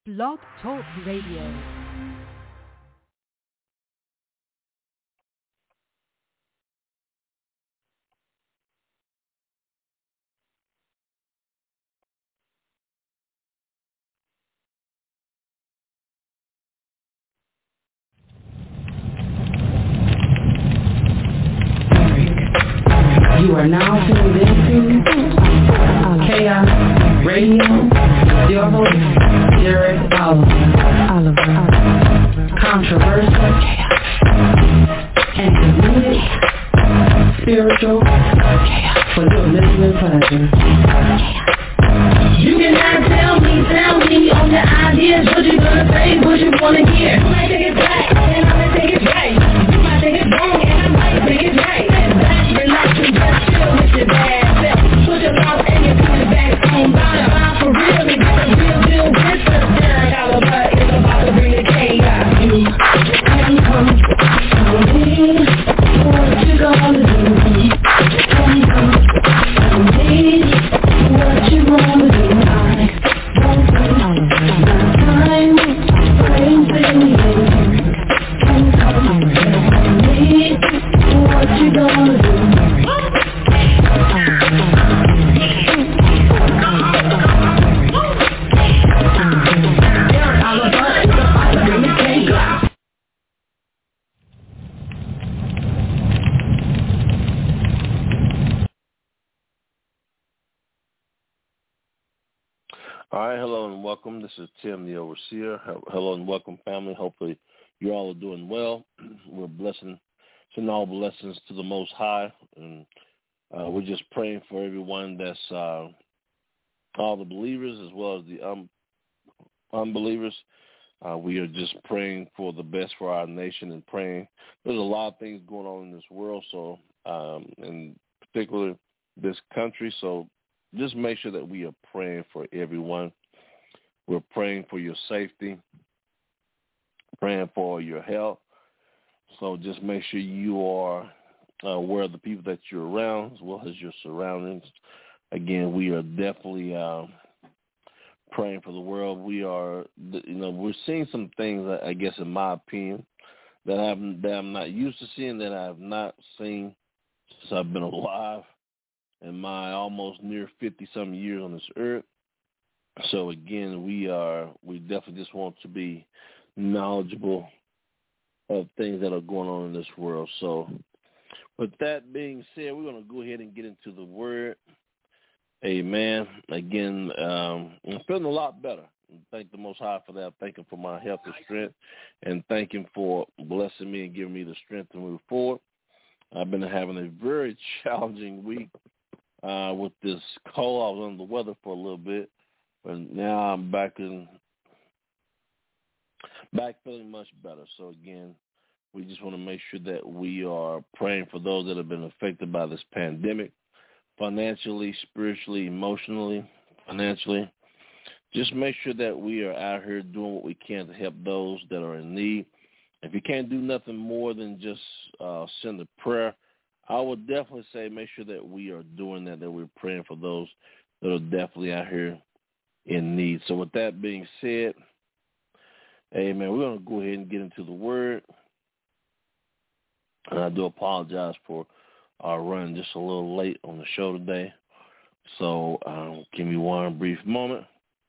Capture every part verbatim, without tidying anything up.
Blog Talk Radio. You are now tuned into Chaos Radio. Your host, Jared Oliver. Oliver. Controversial, intermediate, spiritual, for your listening pleasure. You cannot tell me, tell me on the ideas what you gonna say, what you wanna hear. You might think it's black, and I might think it's right. You might think it's wrong, and I might think it's right. Relax and just chill with your bad self. Put your mouth and your feet back on bottom. I'm for real, we got a real deal with the Derek Oliver is about to bring the chaos. You can come tell me what you gonna do. Come come tell me what you gonna do. I won't wait my time waiting for you. Come come tell me what you gonna do. All right, hello and welcome. This is Tim, the Overseer. Hello and welcome, family. Hopefully you all are doing well. We're blessing, sending all blessings to the Most High, and uh, we're just praying for everyone that's uh, all the believers as well as the um, unbelievers. Uh, we are just praying for the best for our nation and praying. There's a lot of things going on in this world, so um, and particularly this country, so just make sure that we are praying for everyone. We're praying for your safety, praying for your health. So just make sure you are uh, aware of the people that you're around as well as your surroundings. Again, we are definitely uh, praying for the world. We are, you know, we're seeing some things, I guess, in my opinion, that I'm, that I'm not used to seeing, that I have not seen since I've been alive in my almost near fifty-some years on this earth. So, again, we are, we definitely just want to be knowledgeable of things that are going on in this world. So, with that being said, we're going to go ahead and get into the Word. Amen. Again, um, I'm feeling a lot better. Thank the Most High for that. Thank Him for my health and strength, and thank Him for blessing me and giving me the strength to move forward. I've been having a very challenging week. Uh, with this cold, I was under the weather for a little bit, but now I'm back in, back feeling much better. So again, we just want to make sure that we are praying for those that have been affected by this pandemic, financially, spiritually, emotionally, financially. Just make sure that we are out here doing what we can to help those that are in need. If you can't do nothing more than just uh, send a prayer, I would definitely say make sure that we are doing that, that we're praying for those that are definitely out here in need. So with that being said, amen, we're going to go ahead and get into the Word. And I do apologize for our run just a little late on the show today. So um, give me one brief moment.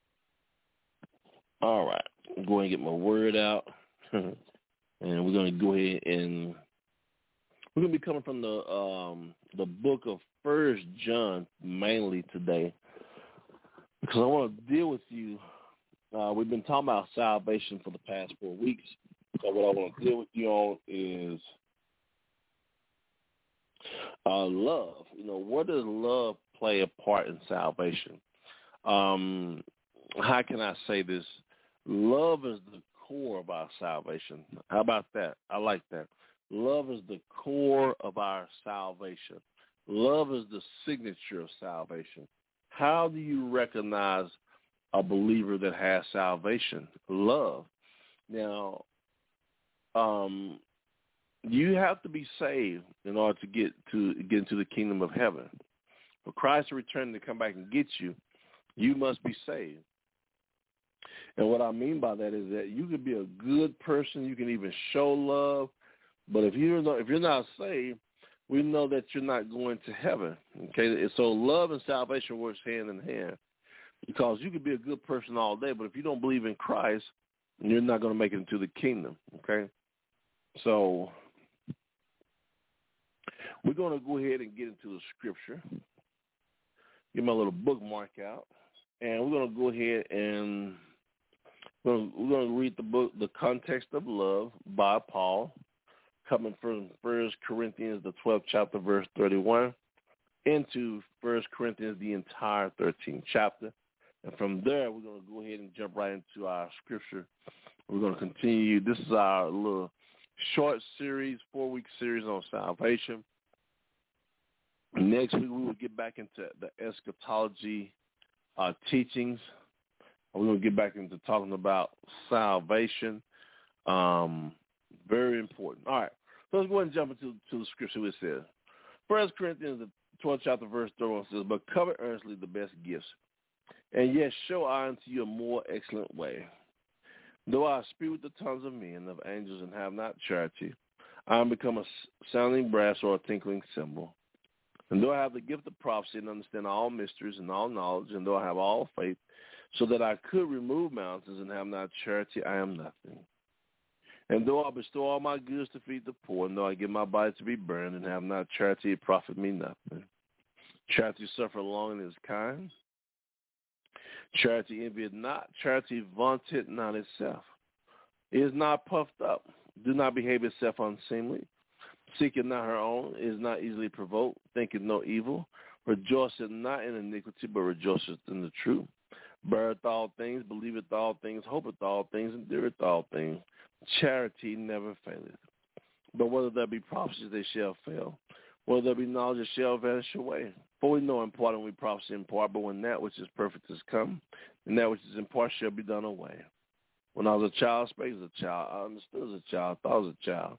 All right, I'm going to get my word out. And we're going to go ahead and we're going to be coming from the um, the book of First John mainly today, because I want to deal with you. Uh, we've been talking about salvation for the past four weeks. So what I want to deal with you on is uh, love. You know, what does love play a part in salvation? Um, how can I say this? Love is the core of our salvation. How about that? I like that. Love is the core of our salvation. Love is the signature of salvation. How do you recognize a believer that has salvation? Love. Now, um, you have to be saved in order to get to get into the kingdom of heaven. For Christ to return to come back and get you, you must be saved. And what I mean by that is that you can be a good person, you can even show love, but if you're not, if you're not saved, we know that you're not going to heaven. Okay, so love and salvation works hand in hand, because you could be a good person all day, but if you don't believe in Christ, you're not going to make it into the kingdom. Okay, so we're going to go ahead and get into the scripture. Get my little bookmark out, and we're going to go ahead and we're going, to, we're going to read the book, The Context of Love by Paul, coming from First Corinthians, the twelfth chapter, verse thirty-one, into First Corinthians, the entire thirteenth chapter. And from there, we're going to go ahead and jump right into our scripture. We're going to continue. This is our little short series, four-week series on salvation. Next week, we will get back into the eschatology uh, teachings. We're going to get back into talking about salvation. Um, very important. All right, so let's go ahead and jump into to the scripture, which says, First Corinthians, the twelfth chapter, verse thirty-one says, but covet earnestly the best gifts, and yet show I unto you a more excellent way. Though I speak with the tongues of men, of angels, and have not charity, I am become a sounding brass or a tinkling cymbal. And though I have the gift of prophecy and understand all mysteries and all knowledge, and though I have all faith, so that I could remove mountains and have not charity, I am nothing. And though I bestow all my goods to feed the poor, and though I give my body to be burned and have not charity, it profit me nothing. Charity suffereth long and is kind. Charity envieth not. Charity vaunteth not itself. It is not puffed up. Do not behave itself unseemly. Seeketh not her own. Is not easily provoked. Thinketh no evil. Rejoiceth not in iniquity, but rejoiceth in the truth. Beareth all things. Believeth all things. Hopeth all things. Endureth all things. Charity never faileth. But whether there be prophecies, they shall fail. Whether there be knowledge, it shall vanish away. For we know in part, and we prophesy in part, but when that which is perfect is come, and that which is in part shall be done away. When I was a child, I spake as a child. I understood as a child. I thought as a child.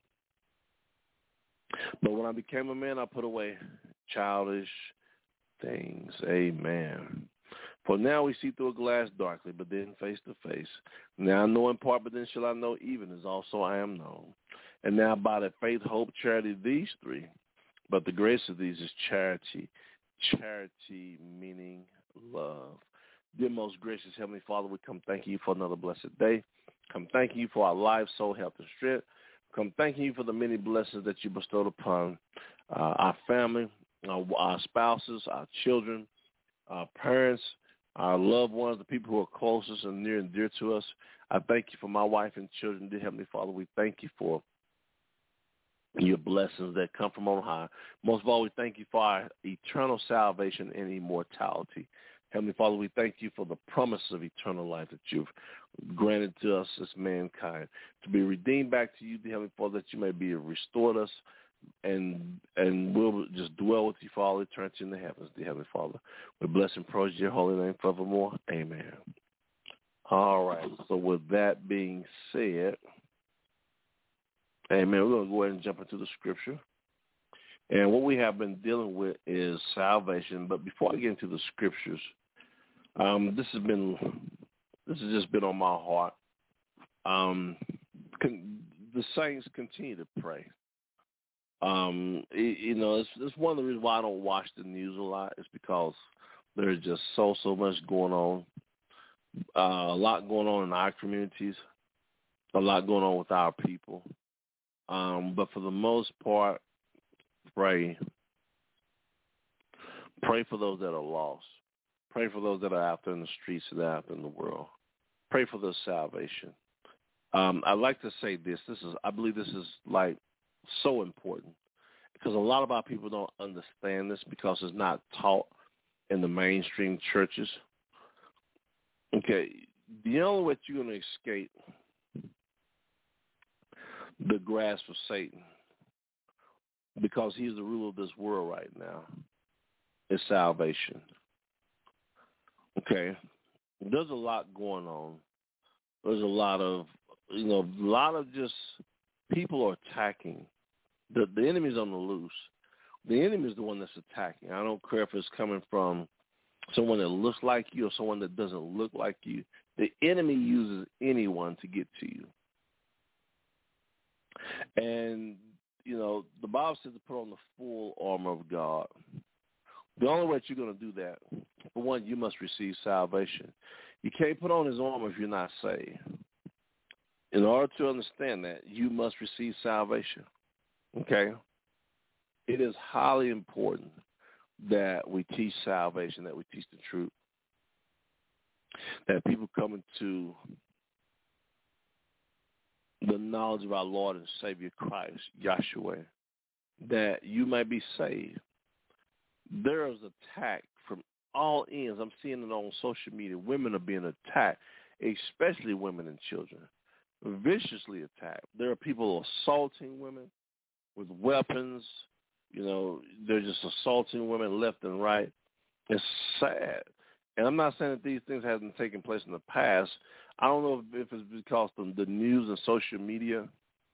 But when I became a man, I put away childish things. Amen. For now we see through a glass darkly, but then face to face. Now I know in part, but then shall I know even as also I am known. And now by the faith, hope, charity, these three. But the greatest of these is charity. Charity meaning love. Dear most gracious Heavenly Father, we come thanking you for another blessed day. Come thanking you for our life, soul, health, and strength. Come thanking you for the many blessings that you bestowed upon uh, our family, our, our spouses, our children, our parents, our loved ones, the people who are closest and near and dear to us. I thank you for my wife and children. Dear Heavenly Father, we thank you for your blessings that come from on high. Most of all, we thank you for our eternal salvation and immortality. Heavenly Father, we thank you for the promise of eternal life that you've granted to us as mankind, to be redeemed back to you, dear Heavenly Father, that you may be restored us and and we'll just dwell with you for all eternity in the heavens, dear Heavenly Father. We bless and praise your holy name forevermore. Amen. All right, so with that being said, amen, we're going to go ahead and jump into the scripture. And what we have been dealing with is salvation. But before I get into the scriptures, um, this has been this has just been on my heart. Um, con- the saints continue to pray. Um, it, you know, it's, it's one of the reasons why I don't watch the news a lot. It's because there's just so so much going on. Uh, a lot going on in our communities. A lot going on with our people. Um, but for the most part, pray. Pray for those that are lost. Pray for those that are out there in the streets and out there in the world. Pray for their salvation. Um, I'd like to say this. This is, I believe this is like so important because a lot of our people don't understand this because it's not taught in the mainstream churches. Okay, the only way you're going to escape the grasp of Satan, because he's the ruler of this world right now, is salvation. Okay, there's a lot going on. There's a lot of, you know, a lot of just people are attacking. The the enemy's on the loose. The enemy is the one that's attacking. I don't care if it's coming from someone that looks like you or someone that doesn't look like you. The enemy uses anyone to get to you. And, you know, the Bible says to put on the full armor of God. The only way that you're going to do that, for one, you must receive salvation. You can't put on his armor if you're not saved. In order to understand that, you must receive salvation. Okay? It is highly important that we teach salvation, that we teach the truth, that people come into the knowledge of our Lord and Savior Christ, Yahshua, that you may be saved. There is attack from all ends. I'm seeing it on social media. Women are being attacked, especially women and children, viciously attacked. There are people assaulting women with weapons. You know, they're just assaulting women left and right. It's sad. And I'm not saying that these things haven't taken place in the past. I don't know if, if it's because the, the news and social media,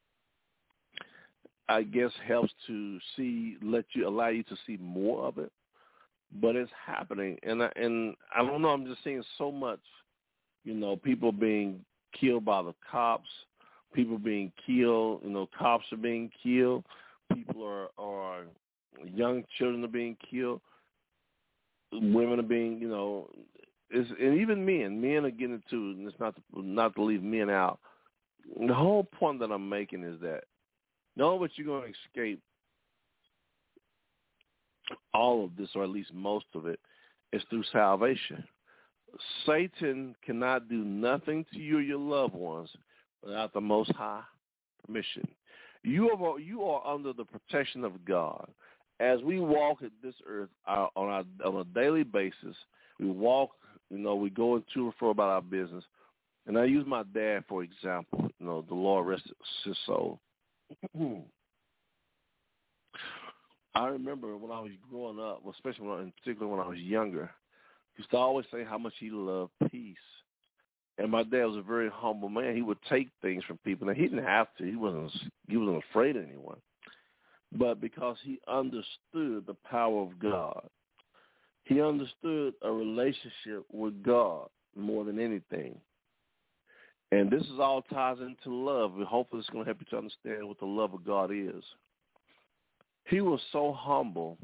I guess, helps to see, let you, allow you to see more of it. But it's happening. And I, and I don't know, I'm just seeing so much, you know, people being killed by the cops, people being killed, you know, cops are being killed, people are, are young children are being killed, women are being, you know, it's, and even men, men are getting it too, and it's not to, not to leave men out. The whole point that I'm making is that know that you're going to escape all of this, or at least most of it, is through salvation. Satan cannot do nothing to you or your loved ones without the Most High permission. You are, you are under the protection of God. As we walk at this earth uh, on, our, on a daily basis, we walk, you know, we go into and fro about our business. And I use my dad for example. You know, the Lord rest his soul. I remember when I was growing up, especially when, in particular when I was younger, he used to always say how much he loved peace. And my dad was a very humble man. He would take things from people. Now, he didn't have to. He wasn't, he wasn't afraid of anyone. But because he understood the power of God, he understood a relationship with God more than anything. And this is all ties into love. And hopefully it's going to help you to understand what the love of God is. He was so humble.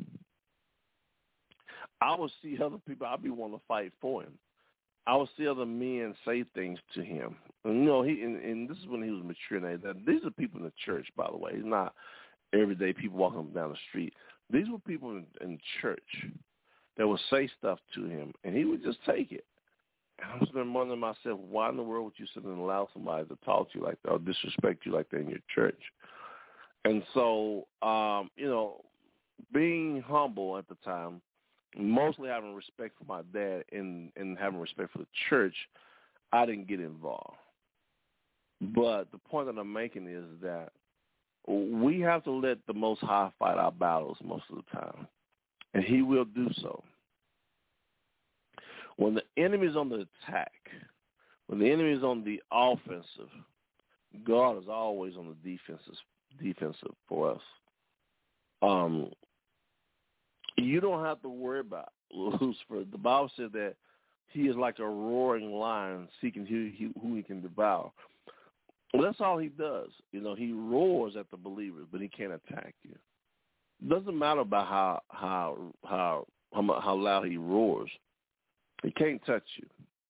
I would see other people, I'd be wanting to fight for him. I would see other men say things to him. And, you know, he and, and this is when he was mature. Now, these are people in the church, by the way. It's not everyday people walking down the street. These were people in, in church that would say stuff to him, and he would just take it. And I was been wondering myself, why in the world would you sit and allow somebody to talk to you like that or disrespect you like that in your church? And so, um, you know, being humble at the time, mostly having respect for my dad and, and having respect for the church, I didn't get involved. But the point that I'm making is that we have to let the Most High fight our battles most of the time, and he will do so. When the enemy is on the attack, when the enemy is on the offensive, God is always on the defensive defensive for us. Um, you don't have to worry about Lucifer. The Bible said that he is like a roaring lion seeking who he, who he can devour. Well, that's all he does. You know, he roars at the believers, but he can't attack you. It doesn't matter about how how how how, how loud he roars. He can't touch you,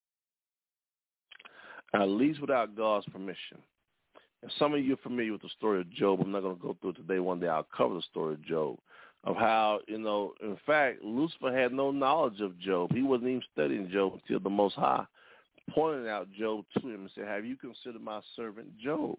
at least without God's permission. And some of you are familiar with the story of Job. I'm not going to go through it today. One day I'll cover the story of Job, of how, you know, in fact, Lucifer had no knowledge of Job. He wasn't even studying Job until the Most High pointed out Job to him and said, have you considered my servant Job?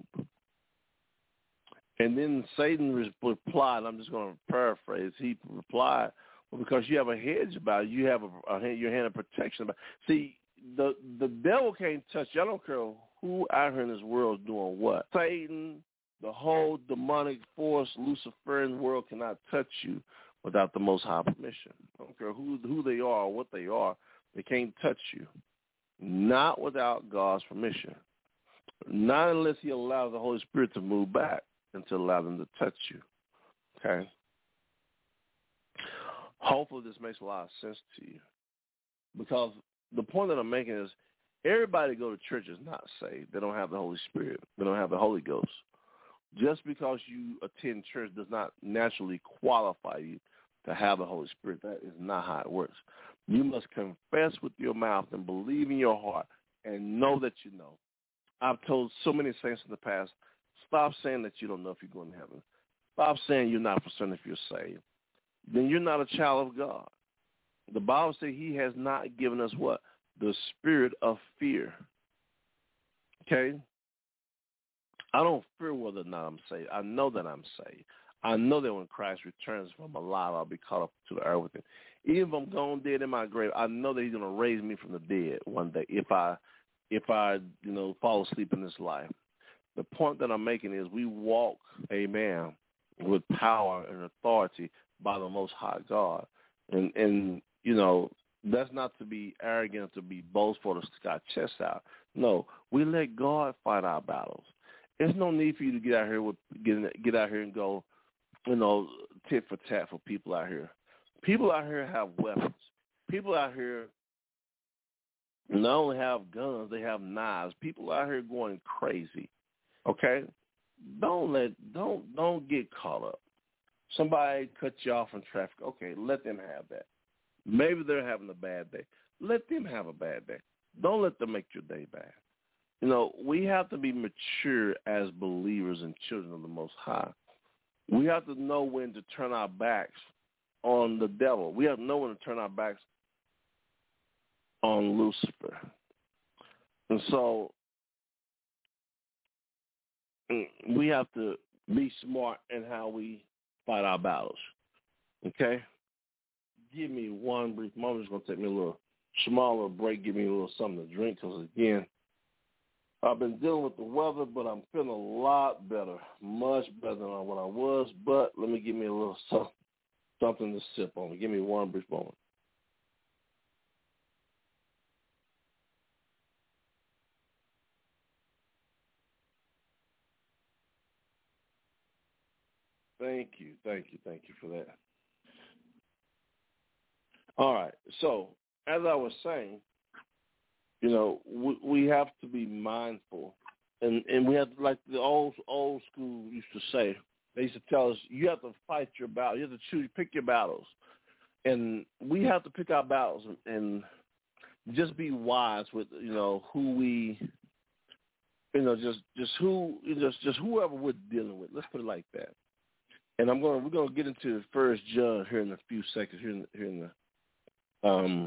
And then Satan replied, I'm just going to paraphrase, he replied, well, because you have a hedge about it, you have a, a your hand of protection about it. See, the, the devil can't touch you. I don't care who out here in this world is doing what. Satan, the whole demonic force, Luciferian world cannot touch you without the Most High permission. I don't care who who they are or what they are. They can't touch you. Not without God's permission. Not unless he allows the Holy Spirit to move back and to allow them to touch you. Okay? Hopefully this makes a lot of sense to you. Because the point that I'm making is Everybody go to church is not saved. They don't have the Holy Spirit. They don't have the Holy Ghost. Just because you attend church does not naturally qualify you to have the Holy Spirit. That is not how it works. You must confess with your mouth and believe in your heart and know that you know. I've told so many saints in the past, stop saying that you don't know if you're going to heaven. Stop saying you're not for certain if you're saved. Then you're not a child of God. The Bible says he has not given us what? The spirit of fear. Okay? I don't fear whether or not I'm saved. I know that I'm saved. I know that when Christ returns from alive, I'll be caught up to the earth with him. Even if I'm gone dead in my grave, I know that he's going to raise me from the dead one day if I, if I, you know, fall asleep in this life. The point that I'm making is we walk, amen, with power and authority by the Most High God. And, and you know, that's not to be arrogant, to be boastful, to stick our chest out. No, we let God fight our battles. There's no need for you to get out here with get, get out here and go, you know, tit for tat for people out here. People out here have weapons. People out here not only have guns, they have knives. People out here going crazy. Okay? Don't let don't don't get caught up. Somebody cut you off in traffic. Okay, let them have that. Maybe they're having a bad day. Let them have a bad day. Don't let them make your day bad. You know, we have to be mature as believers and children of the Most High. We have to know when to turn our backs on the devil. We have to know when to turn our backs on Lucifer. And so we have to be smart in how we fight our battles. Okay? Give me one brief moment. It's going to take me a little smaller break. Give me a little something to drink because, again, I've been dealing with the weather, but I'm feeling a lot better, much better than what I was. But let me give me a little something to sip on. Give me one brief moment. Thank you, thank you, thank you for that. All right, so as I was saying, you know, we, we have to be mindful, and, and we have to, like the old old school used to say, they used to tell us, you have to fight your battle. You have to choose, pick your battles. And we have to pick our battles and, and just be wise with, you know, who we, you know, just just who, just just whoever we're dealing with. Let's put it like that. And I'm going. We're going to get into First John here in a few seconds. Here in, here in the, um.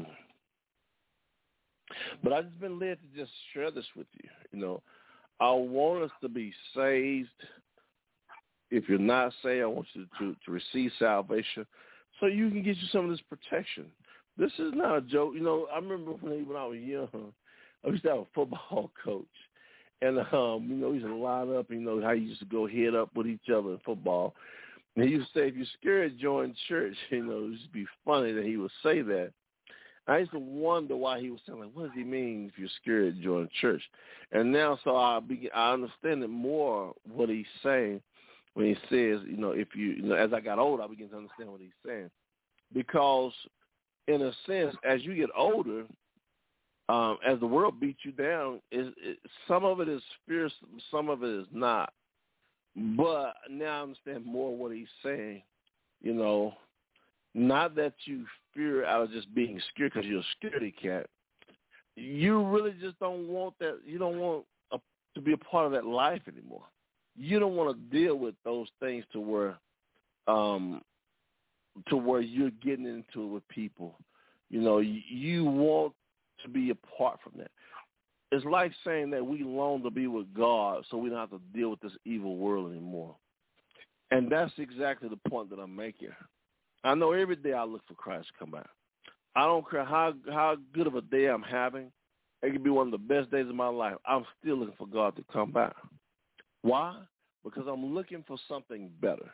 But I've just been led to just share this with you. You know, I want us to be saved. If you're not saved, I want you to, to receive salvation so you can get you some of this protection. This is not a joke. You know, I remember when, when I was young, I used to have a football coach. And, um, you know, he used to line up, you know, how you used to go head up with each other in football. And he used to say, if you're scared, join church. You know, it used to be funny that he would say that. I used to wonder why he was saying, like, what does he mean if you're scared, join church? And now, so I begin, I understand it more what he's saying when he says, you know, if you, you know, as I got older, I began to understand what he's saying. Because, in a sense, as you get older, um, as the world beats you down, it, it, some of it is fierce, some of it is not. But now I understand more what he's saying, you know, not that you fear out of just being scared because you're a scaredy cat. You really just don't want that. You don't want a, to be a part of that life anymore. You don't want to deal with those things to where, um, to where you're getting into it with people. You know, you, you want to be apart from that. It's like saying that we long to be with God so we don't have to deal with this evil world anymore. And that's exactly the point that I'm making. I know every day I look for Christ to come back. I don't care how how good of a day I'm having. It could be one of the best days of my life. I'm still looking for God to come back. Why? Because I'm looking for something better.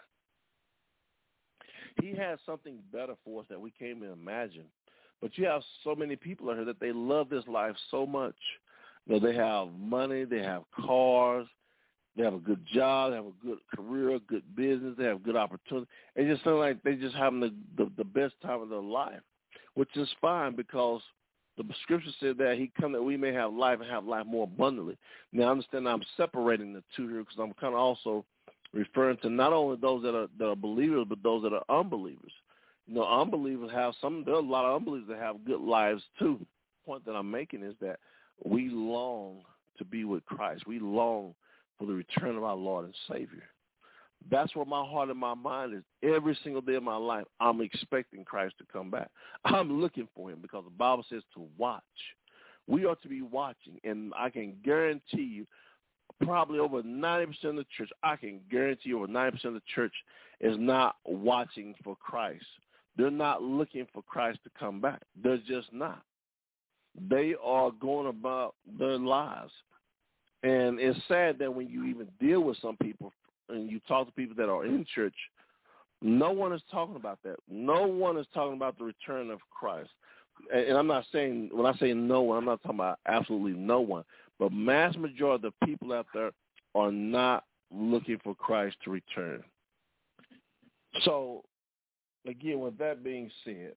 He has something better for us that we can't even imagine. But you have so many people out here that they love this life so much. You know, they have money, they have cars, they have a good job, they have a good career, good business, they have good opportunity. It just sounds like they're just having the, the, the best time of their life, which is fine because The scripture said that he come that we may have life and have life more abundantly. Now, I understand I'm separating the two here because I'm kind of also referring to not only those that are that are believers, but those that are unbelievers. You know, unbelievers have some. There are a lot of unbelievers that have good lives too. The point that I'm making is that we long to be with Christ. We long for the return of our Lord and Savior. That's where my heart and my mind is. Every single day of my life, I'm expecting Christ to come back. I'm looking for him because the Bible says to watch. We are to be watching, and I can guarantee you probably over ninety percent of the church, I can guarantee you over ninety percent of the church is not watching for Christ. They're not looking for Christ to come back. They're just not. They are going about their lives. And it's sad that when you even deal with some people and you talk to people that are in church, no one is talking about that. No one is talking about the return of Christ. And I'm not saying, when I say no one, I'm not talking about absolutely no one. But mass majority of the people out there are not looking for Christ to return. So, again, with that being said,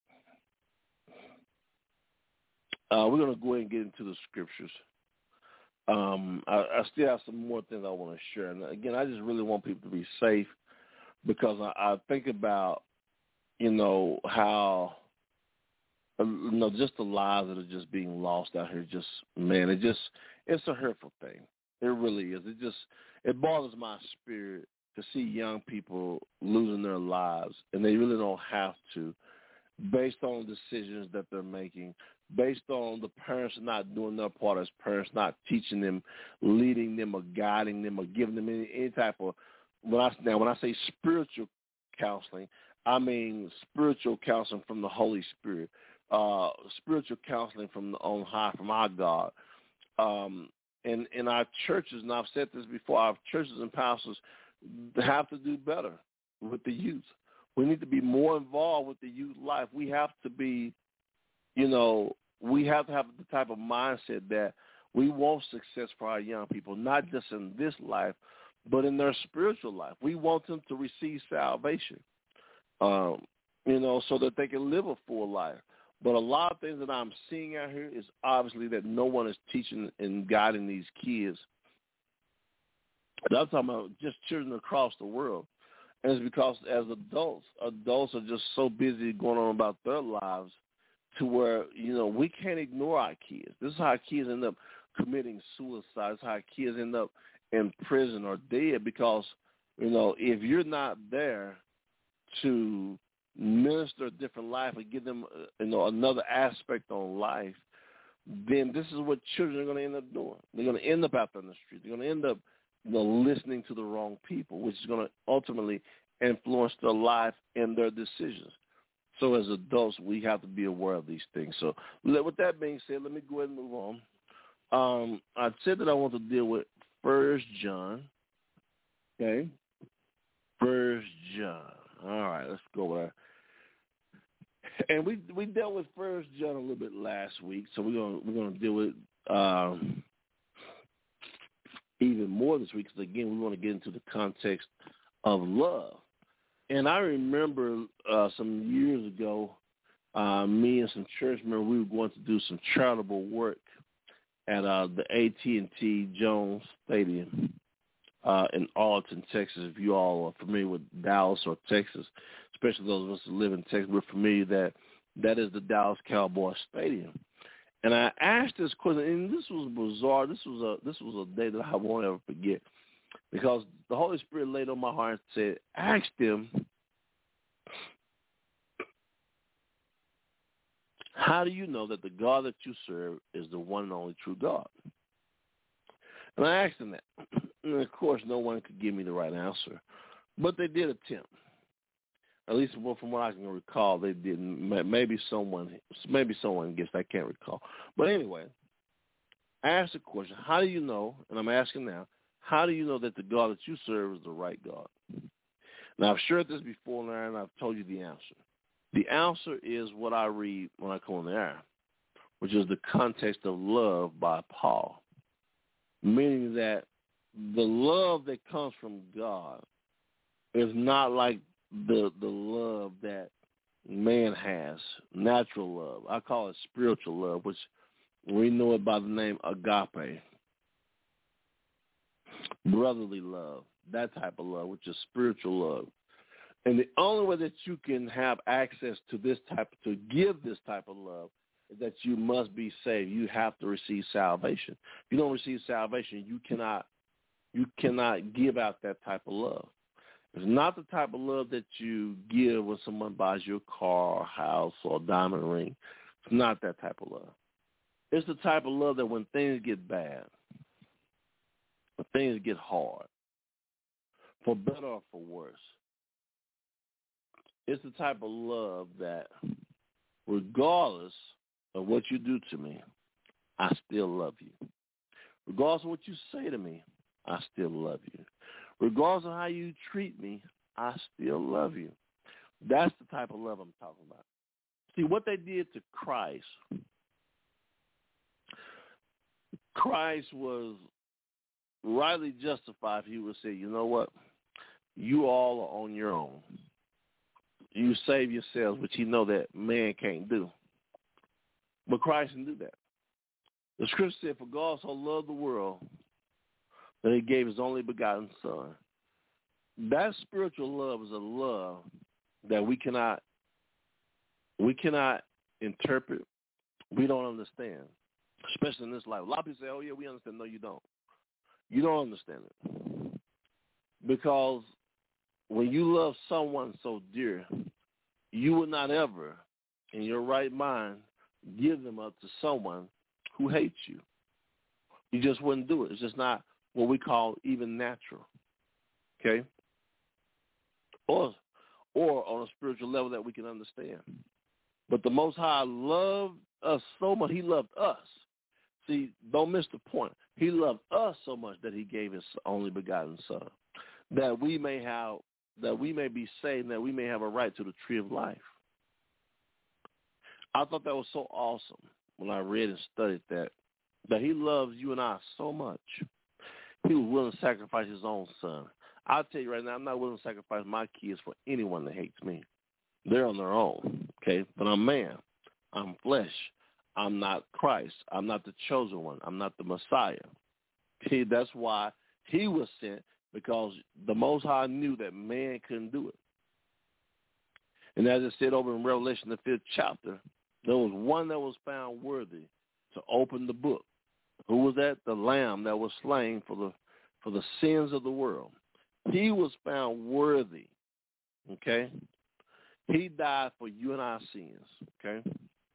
uh, we're going to go ahead and get into the scriptures. Um, I, I still have some more things I want to share. And, again, I just really want people to be safe because I, I think about, you know, how, you know, just the lives that are just being lost out here. Just, man, it just, it's a hurtful thing. It really is. It just, it bothers my spirit to see young people losing their lives, and they really don't have to, based on decisions that they're making, based on the parents not doing their part as parents, not teaching them, leading them, or guiding them, or giving them any, any type of, when I, now when I say spiritual counseling, I mean spiritual counseling from the Holy Spirit, uh, spiritual counseling from the on high, from our God. Um, and in our churches, and I've said this before, our churches and pastors have to do better with the youth. We need to be more involved with the youth life. We have to be, you know, we have to have the type of mindset that we want success for our young people, not just in this life, but in their spiritual life. We want them to receive salvation, um, you know, so that they can live a full life. But a lot of things that I'm seeing out here is obviously that no one is teaching and guiding these kids. And I'm talking about just children across the world. And it's because as adults, adults are just so busy going on about their lives to where, you know, we can't ignore our kids. This is how kids end up committing suicide. This is how kids end up in prison or dead because, you know, if you're not there to minister a different life and give them, you know, another aspect on life, then this is what children are going to end up doing. They're going to end up out there in the street. They're going to end up, you know, listening to the wrong people, which is going to ultimately influence their life and their decisions. So as adults, we have to be aware of these things. So with that being said, let me go ahead and move on. Um, I said that I want to deal with First John. Okay, First John. All right, let's go there. And we we dealt with First John a little bit last week, so we're gonna we're gonna deal with um, even more this week. Because again, we want to get into the context of love. And I remember uh, some years ago, uh, me and some church members, we were going to do some charitable work at uh, the A T and T Jones Stadium uh, in Arlington, Texas. If you all are familiar with Dallas or Texas, especially those of us who live in Texas, we're familiar that that is the Dallas Cowboys Stadium. And I asked this question, and this was bizarre. This was a this was a day that I won't ever forget. Because the Holy Spirit laid on my heart and said, ask them, how do you know that the God that you serve is the one and only true God? And I asked them that. And, of course, no one could give me the right answer. But they did attempt. At least from what I can recall, they didn't. Maybe someone, maybe someone guessed. I can't recall. But anyway, I asked the question, how do you know, and I'm asking now, how do you know that the God that you serve is the right God? Now, I've shared this before now, and I've told you the answer. The answer is what I read when I come on the air, which is the context of love by Paul, meaning that the love that comes from God is not like the the love that man has, natural love. I call it spiritual love, which we know it by the name agape. Brotherly love, that type of love, which is spiritual love. And the only way that you can have access to this type, to give this type of love, is that you must be saved. You have to receive salvation. If you don't receive salvation, you cannot, you cannot give out that type of love. It's not the type of love that you give when someone buys you a car or house or a diamond ring. It's not that type of love. It's the type of love that when things get bad, when things get hard, for better or for worse, it's the type of love that regardless of what you do to me, I still love you. Regardless of what you say to me, I still love you. Regardless of how you treat me, I still love you. That's the type of love I'm talking about. See, what they did to Christ, Christ was rightly justified if he would say, you know what, you all are on your own. You save yourselves, which you know that man can't do. But Christ can do that. The scripture said, for God so loved the world that he gave his only begotten son. That spiritual love is a love that we cannot we cannot interpret. We don't understand, especially in this life. A lot of people say, oh, yeah, we understand. No, you don't. You don't understand it. Because when you love someone so dear, you would not ever, in your right mind, give them up to someone who hates you. You just wouldn't do it. It's just not what we call even natural, okay? Or, or on a spiritual level that we can understand. But the Most High loved us so much. He loved us. See, don't miss the point. He loved us so much that he gave his only begotten son, that we may have, that we may be saved, that we may have a right to the tree of life. I thought that was so awesome when I read and studied that, that he loves you and I so much. He was willing to sacrifice his own son. I'll tell you right now, I'm not willing to sacrifice my kids for anyone that hates me. They're on their own, okay? But I'm man. I'm flesh. I'm not Christ. I'm not the chosen one. I'm not the Messiah. Okay, that's why he was sent, because the Most High knew that man couldn't do it. And as it said over in Revelation, the fifth chapter, there was one that was found worthy to open the book. Who was that? The Lamb that was slain for the for the sins of the world. He was found worthy, okay? He died for you and our sins, okay?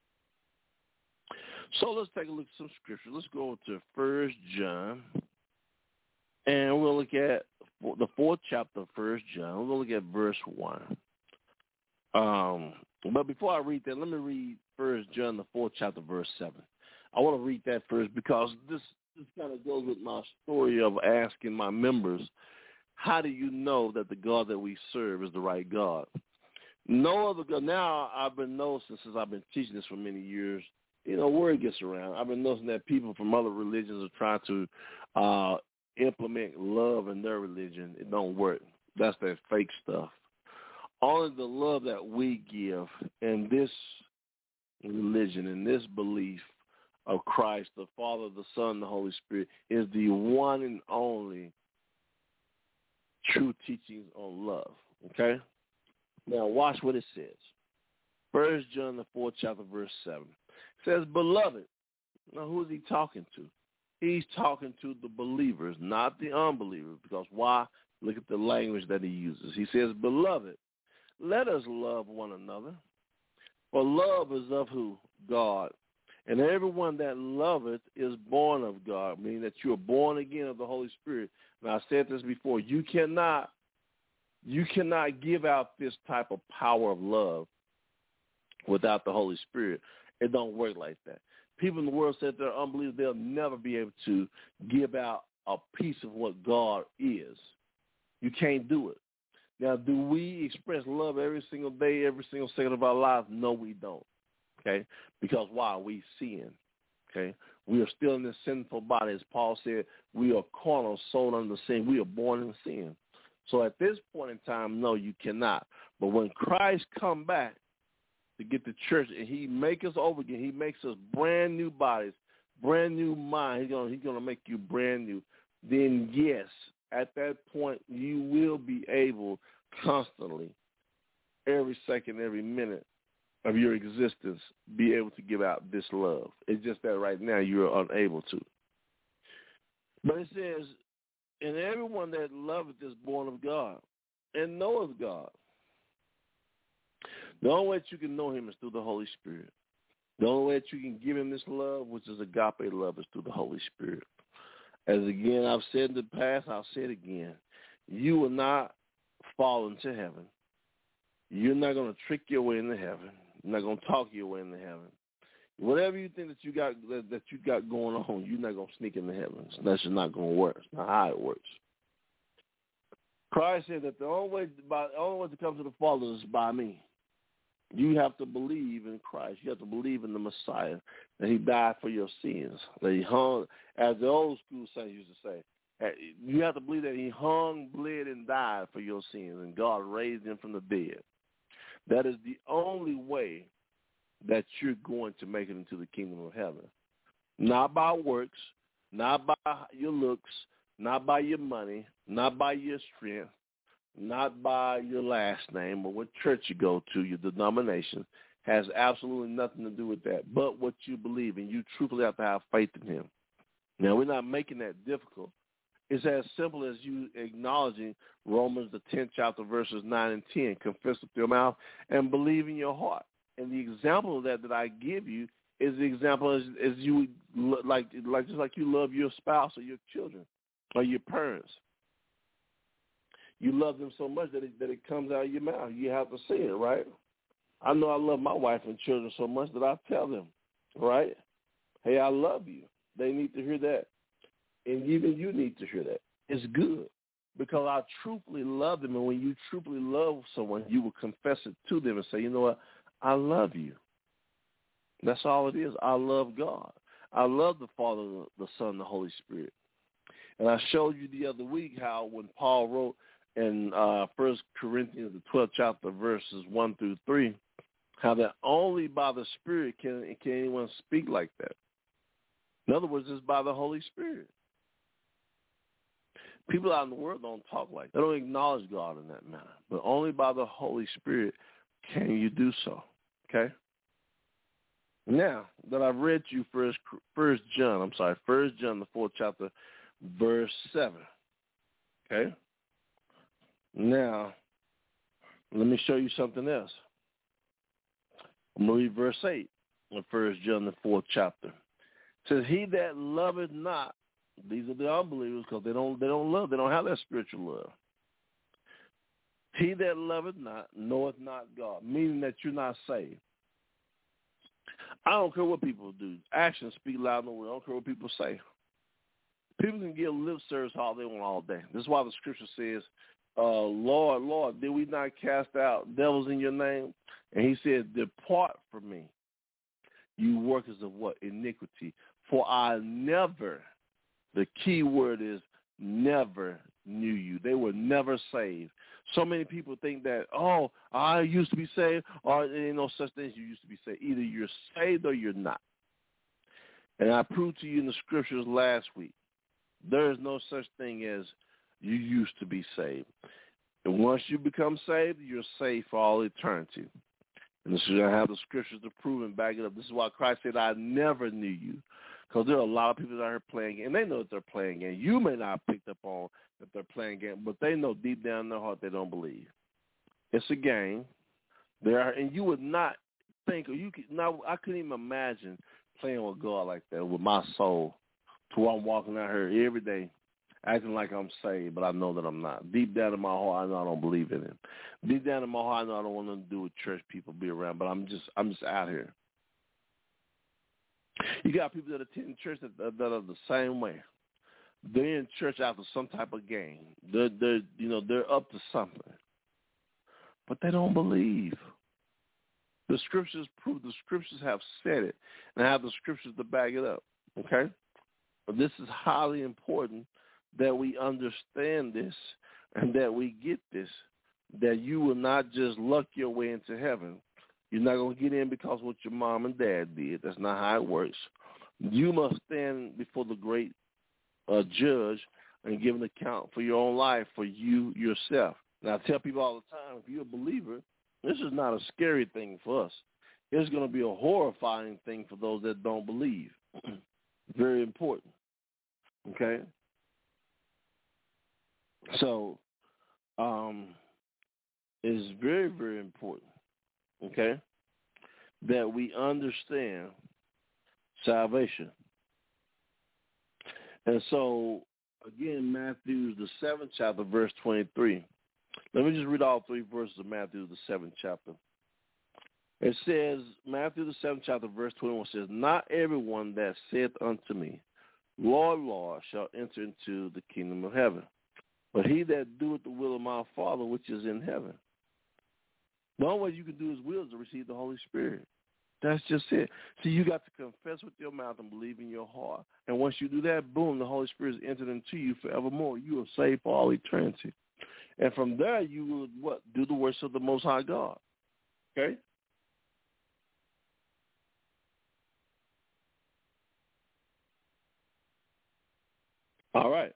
So let's take a look at some scripture. Let's go to First John, and we'll look at the fourth chapter of First John. We'll look at verse one. Um, but before I read that, let me read First John, the fourth chapter, verse seven. I want to read that first because this, this kind of goes with my story of asking my members, how do you know that the God that we serve is the right God? No other God. Now I've been noticing since I've been teaching this for many years, you know, word gets around. I've been noticing that people from other religions are trying to uh, implement love in their religion. It don't work. That's that fake stuff. Only the love that we give in this religion, in this belief of Christ, the Father, the Son, the Holy Spirit, is the one and only true teachings on love, okay? Now watch what it says. First John, the fourth chapter, verse seven. It says, beloved. Now who is he talking to? He's talking to the believers, not the unbelievers, because why? Look at the language that he uses. He says, beloved, let us love one another, for love is of who? God. And everyone that loveth is born of God, meaning that you are born again of the Holy Spirit. And I said this before, you cannot, you cannot give out this type of power of love without the Holy Spirit. It don't work like that. People in the world say they're unbelievers, they'll never be able to give out a piece of what God is. You can't do it. Now, do we express love every single day, every single second of our lives? No, we don't. Okay? Because why? We sin. Okay? We are still in this sinful body. As Paul said, we are carnal, sold under sin. We are born in sin. So at this point in time, no, you cannot. But when Christ come back, to get to church, and he make us over again. He makes us brand new bodies, brand new mind. He's gonna he's gonna make you brand new. Then yes, at that point you will be able constantly, every second, every minute of your existence, be able to give out this love. It's just that right now you're unable to. But it says, and everyone that loveth is born of God and knoweth God. The only way that you can know him is through the Holy Spirit. The only way that you can give him this love, which is agape love, is through the Holy Spirit. As again, I've said in the past, I'll say it again. You will not fall into heaven. You're not going to trick your way into heaven. You're not going to talk your way into heaven. Whatever you think that you got that, that you got going on, you're not going to sneak into heaven. That's just not going to work. It's not how it works. Christ said that the only way, by, the only way to come to the Father is by me. You have to believe in Christ. You have to believe in the Messiah, that he died for your sins, that he hung, as the old school saints used to say, you have to believe that he hung, bled, and died for your sins, and God raised him from the dead. That is the only way that you're going to make it into the kingdom of heaven. Not by works, not by your looks, not by your money, not by your strength, not by your last name or what church you go to, your denomination, has absolutely nothing to do with that, but what you believe, and you truthfully have to have faith in him. Now, we're not making that difficult. It's as simple as you acknowledging Romans, the tenth chapter, verses nine and ten. Confess with your mouth and believe in your heart. And the example of that that I give you is the example as, as you would, like, like just like you love your spouse or your children or your parents. You love them so much that it, that it comes out of your mouth. You have to say it, right? I know I love my wife and children so much that I tell them, right? Hey, I love you. They need to hear that. And even you need to hear that. It's good because I truthfully love them. And when you truthfully love someone, you will confess it to them and say, you know what? I love you. That's all it is. I love God. I love the Father, the Son, the Holy Spirit. And I showed you the other week how when Paul wrote in uh, First Corinthians, the twelfth chapter, verses one through three, how that only by the Spirit can, can anyone speak like that. In other words, it's by the Holy Spirit. People out in the world don't talk like that. They don't acknowledge God in that manner. But only by the Holy Spirit can you do so. Okay? Now that I've read you First, First John, I'm sorry, First John, the fourth chapter, verse seven. Okay? Now, let me show you something else. I'm going to read verse eight of First John, the fourth chapter. It says, he that loveth not, these are the unbelievers because they don't, they don't love, they don't have that spiritual love. He that loveth not knoweth not God, meaning that you're not saved. I don't care what people do. Actions speak louder than words. I don't care what people say. People can give lip service all they want all day. This is why the scripture says, uh, Lord, Lord, did we not cast out devils in your name? And he said, depart from me, you workers of what? Iniquity. For I never, the key word is never knew you. They were never saved. So many people think that, oh, I used to be saved, or there ain't no such thing as you used to be saved. Either you're saved or you're not. And I proved to you in the scriptures last week, there is no such thing as you used to be saved. And once you become saved, you're saved for all eternity. And this is I have the scriptures to prove and back it up. This is why Christ said, I never knew you. Because there are a lot of people out here playing games, and they know that they're playing games. You may not have picked up on that they're playing games, but they know deep down in their heart they don't believe. It's a game. There are, and you would not think, or you could, now I couldn't even imagine playing with God like that, with my soul, to where I'm walking out here every day acting like I'm saved, but I know that I'm not. Deep down in my heart, I know I don't believe in him. Deep down in my heart, I know I don't want nothing to do with church people, be around, but I'm just I'm just out here. You got people that attend church that, that are the same way. They're in church after some type of game. They're, they're, you know, they're up to something, but they don't believe. The scriptures prove. The scriptures have said it, and I have the scriptures to back it up. Okay, but this is highly important that we understand this and that we get this. That you will not just luck your way into heaven. You're not going to get in because of what your mom and dad did. That's not how it works. You must stand before the great uh, judge and give an account for your own life, for you yourself. Now, I tell people all the time, if you're a believer, this is not a scary thing for us. It's going to be a horrifying thing for those that don't believe. Very important. Okay? So, um, it's very, very important, okay, that we understand salvation. And so, again, Matthew, the seventh chapter, verse twenty-three. Let me just read all three verses of Matthew, the seventh chapter. It says, Matthew, the seventh chapter, verse twenty-one says, not everyone that saith unto me, Lord, Lord, shall enter into the kingdom of heaven, but he that doeth the will of my Father which is in heaven. The only way you can do his will is to receive the Holy Spirit. That's just it. See, you got to confess with your mouth and believe in your heart. And once you do that, boom, the Holy Spirit is entered into you forevermore. You are saved for all eternity. And from there, you will, what? Do the works of the Most High God. Okay? All right.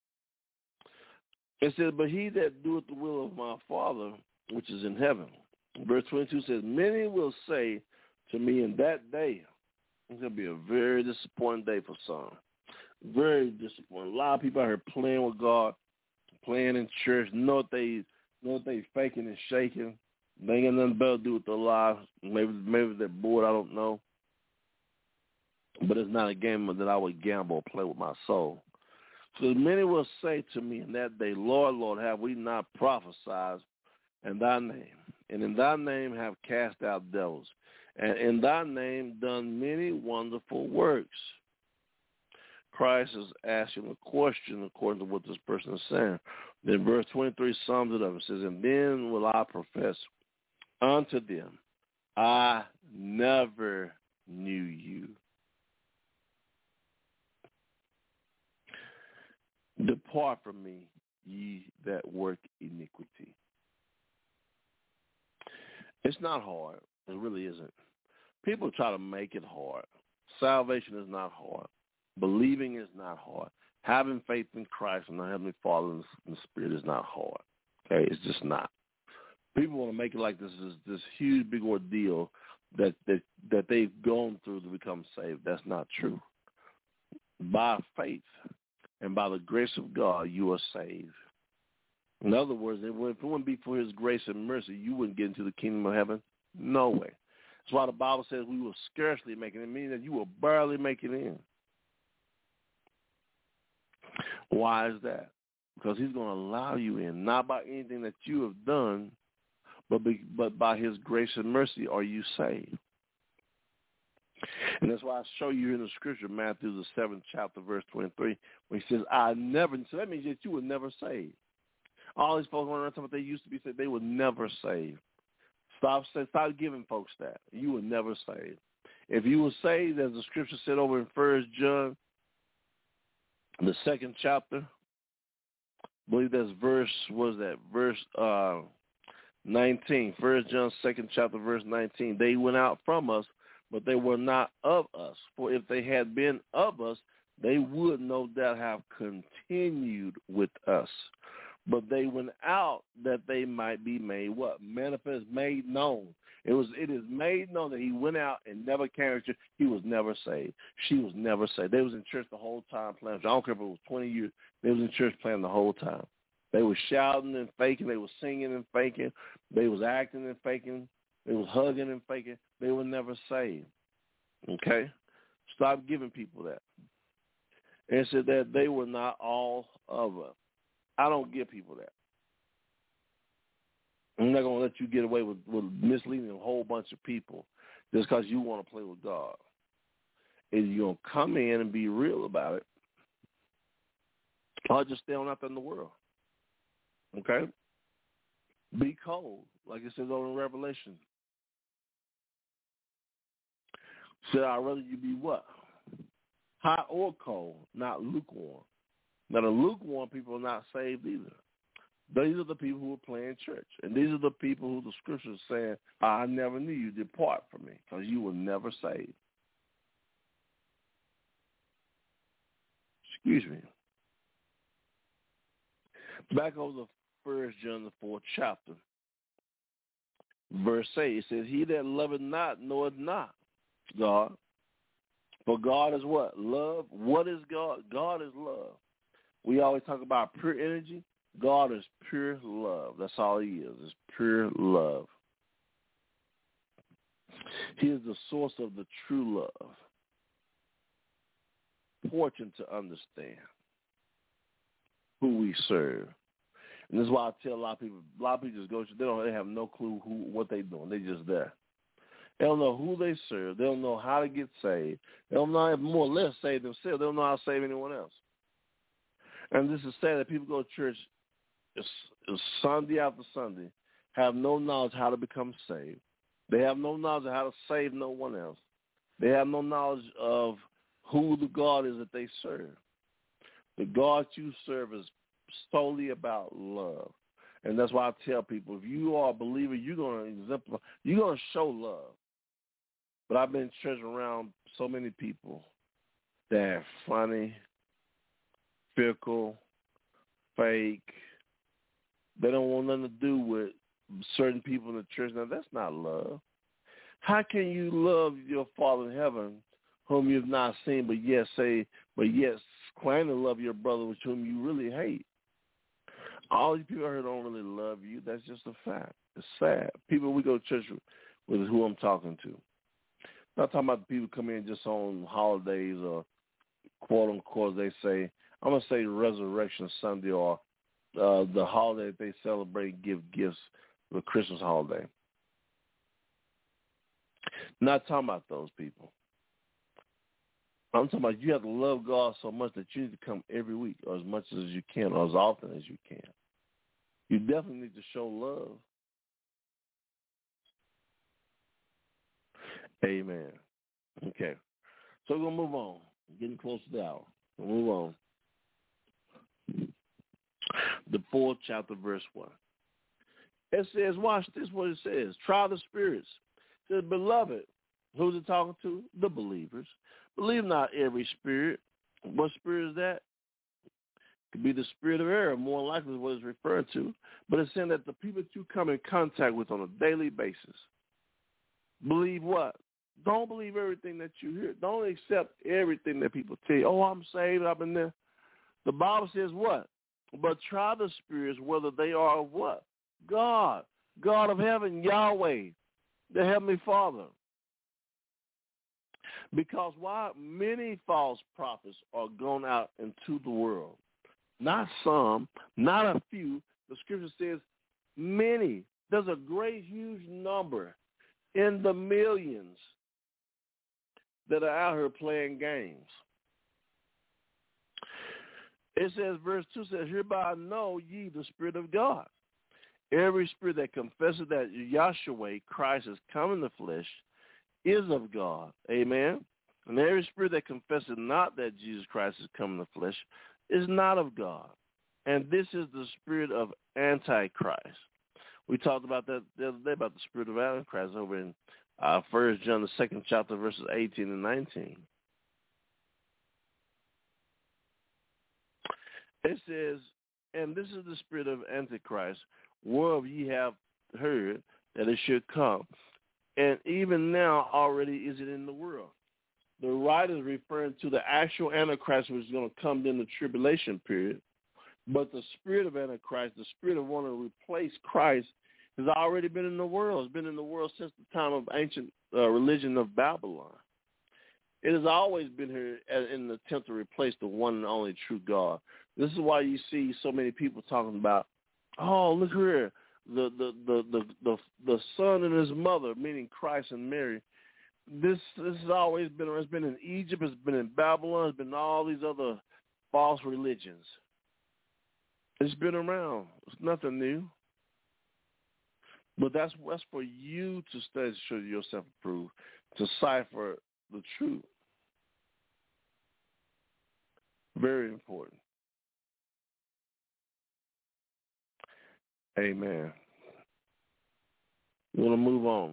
It says, but he that doeth the will of my Father, which is in heaven. Verse twenty-two says, many will say to me in that day, it's going to be a very disappointing day for some. Very disappointing. A lot of people out here playing with God, playing in church, know what they know what they faking and shaking. They ain't got nothing better to do with their lives. Maybe maybe they're bored, I don't know. But it's not a game that I would gamble or play with my soul. So many will say to me in that day, Lord, Lord, have we not prophesied in thy name? And in thy name have cast out devils. And in thy name done many wonderful works. Christ is asking a question according to what this person is saying. Then verse twenty-three sums it up. It says, and then will I profess unto them, I never knew you. Depart from me, ye that work iniquity. It's not hard. It really isn't. People try to make it hard. Salvation is not hard. Believing is not hard. Having faith in Christ and the Heavenly Father in the Spirit is not hard. Okay, it's just not. People want to make it like this is this huge, big ordeal that, that, that they've gone through to become saved. That's not true. By faith and by the grace of God, you are saved. In other words, if it wouldn't be for his grace and mercy, you wouldn't get into the kingdom of heaven. No way. That's why the Bible says we will scarcely make it. It means that you will barely make it in. Why is that? Because he's going to allow you in, not by anything that you have done, but be, but by his grace and mercy are you saved. And that's why I show you in the scripture, Matthew the seventh chapter, verse twenty-three, where he says, I never, so that means that you were never saved. All these folks want to talk about they used to be saved, they were never saved. Stop, stop giving folks that. You were never saved. If you were saved, as the scripture said over in First John, the second chapter, I believe that's verse, what is that, verse uh, nineteen. First John second chapter, verse nineteen. They went out from us, but they were not of us. For if they had been of us, they would no doubt have continued with us. But they went out that they might be made what? Manifest, made known. It was. It is made known that he went out and never came to church. He was never saved. She was never saved. They was in church the whole time playing. I don't care if it was twenty years. They was in church playing the whole time. They was shouting and faking. They was singing and faking. They was acting and faking. They was hugging and faking. They were never saved. Okay? Stop giving people that. And it said that they were not all of us. I don't give people that. I'm not going to let you get away with, with misleading a whole bunch of people just because you want to play with God. Is you're going to come in and be real about it, or just stay on out there in the world. Okay? Be cold, like it says over in Revelation. Said, I'd rather you be what? Hot or cold, not lukewarm. Now, the lukewarm people are not saved either. These are the people who are playing church. And these are the people who the scripture is saying, I never knew you. Depart from me, because you were never saved. Excuse me. Back over the First John, the fourth chapter, verse eight, it says, he that loveth not knoweth not God. For God is what? Love. What is God? God is love. We always talk about pure energy. God is pure love. That's all he is, is pure love. He is the source of the true love. Important to understand who we serve. And this is why I tell a lot of people, a lot of people just go, they don't they have no clue who what they're doing. They're just there. They don't know who they serve. They don't know how to get saved. They don't know how to more or less save themselves. They don't know how to save anyone else. And this is sad that people go to church it's, it's Sunday after Sunday, have no knowledge how to become saved. They have no knowledge of how to save no one else. They have no knowledge of who the God is that they serve. The God you serve is solely about love. And that's why I tell people, if you are a believer, you're going to exemplify, you're going to show love. But I've been church around so many people that are funny, fickle, fake. They don't want nothing to do with certain people in the church. Now, that's not love. How can you love your Father in heaven whom you've not seen, but yet say, but yet claim to love your brother with whom you really hate? All these people here don't really love you. That's just a fact. It's sad. People we go to church with, with who I'm talking to. I'm not talking about the people come in just on holidays or quote unquote they say, I'm going to say Resurrection Sunday or uh, the holiday that they celebrate, give gifts, the Christmas holiday. Not talking about those people. I'm talking about you have to love God so much that you need to come every week or as much as you can or as often as you can. You definitely need to show love. Amen. Okay. So we're going to move on. Getting close to the hour. We'll move on. The fourth chapter, verse one. It says, watch this, what it says. Try the spirits. It says, beloved, who's it talking to? The believers. Believe not every spirit. What spirit is that? It could be the spirit of error, more likely is what it's referred to. But it's saying that the people that you come in contact with on a daily basis, believe what? Don't believe everything that you hear. Don't accept everything that people tell you. Oh, I'm saved, I've been there. The Bible says what? But try the spirits whether they are of what? God. God of heaven, Yahweh, the Heavenly Father. Because why? Many false prophets are gone out into the world. Not some, not a few. The scripture says many. There's a great, huge number in the millions that are out here playing games. It says, verse two says, hereby know ye the Spirit of God. Every spirit that confesses that Yahshua, Christ, has come in the flesh, is of God. Amen. And every spirit that confesses not that Jesus Christ has come in the flesh is not of God. And this is the spirit of Antichrist. We talked about that the other day about the spirit of Antichrist over in uh, First John, the second chapter, verses eighteen and nineteen. It says, and this is the spirit of Antichrist, whereof ye have heard that it should come. And even now already is it in the world. The writer is referring to the actual Antichrist, which is going to come in the tribulation period. But the spirit of Antichrist, the spirit of wanting to replace Christ, has already been in the world. It's been in the world since the time of ancient uh, religion of Babylon. It has always been here in an attempt to replace the one and only true God. This is why you see so many people talking about, oh, look here, the the the the the, the son and his mother, meaning Christ and Mary. This this has always been. It's been in Egypt. It's been in Babylon. It's been in all these other false religions. It's been around. It's nothing new. But that's that's for you to study to show yourself approved, to cipher the truth. Very important. Amen. We want to move on.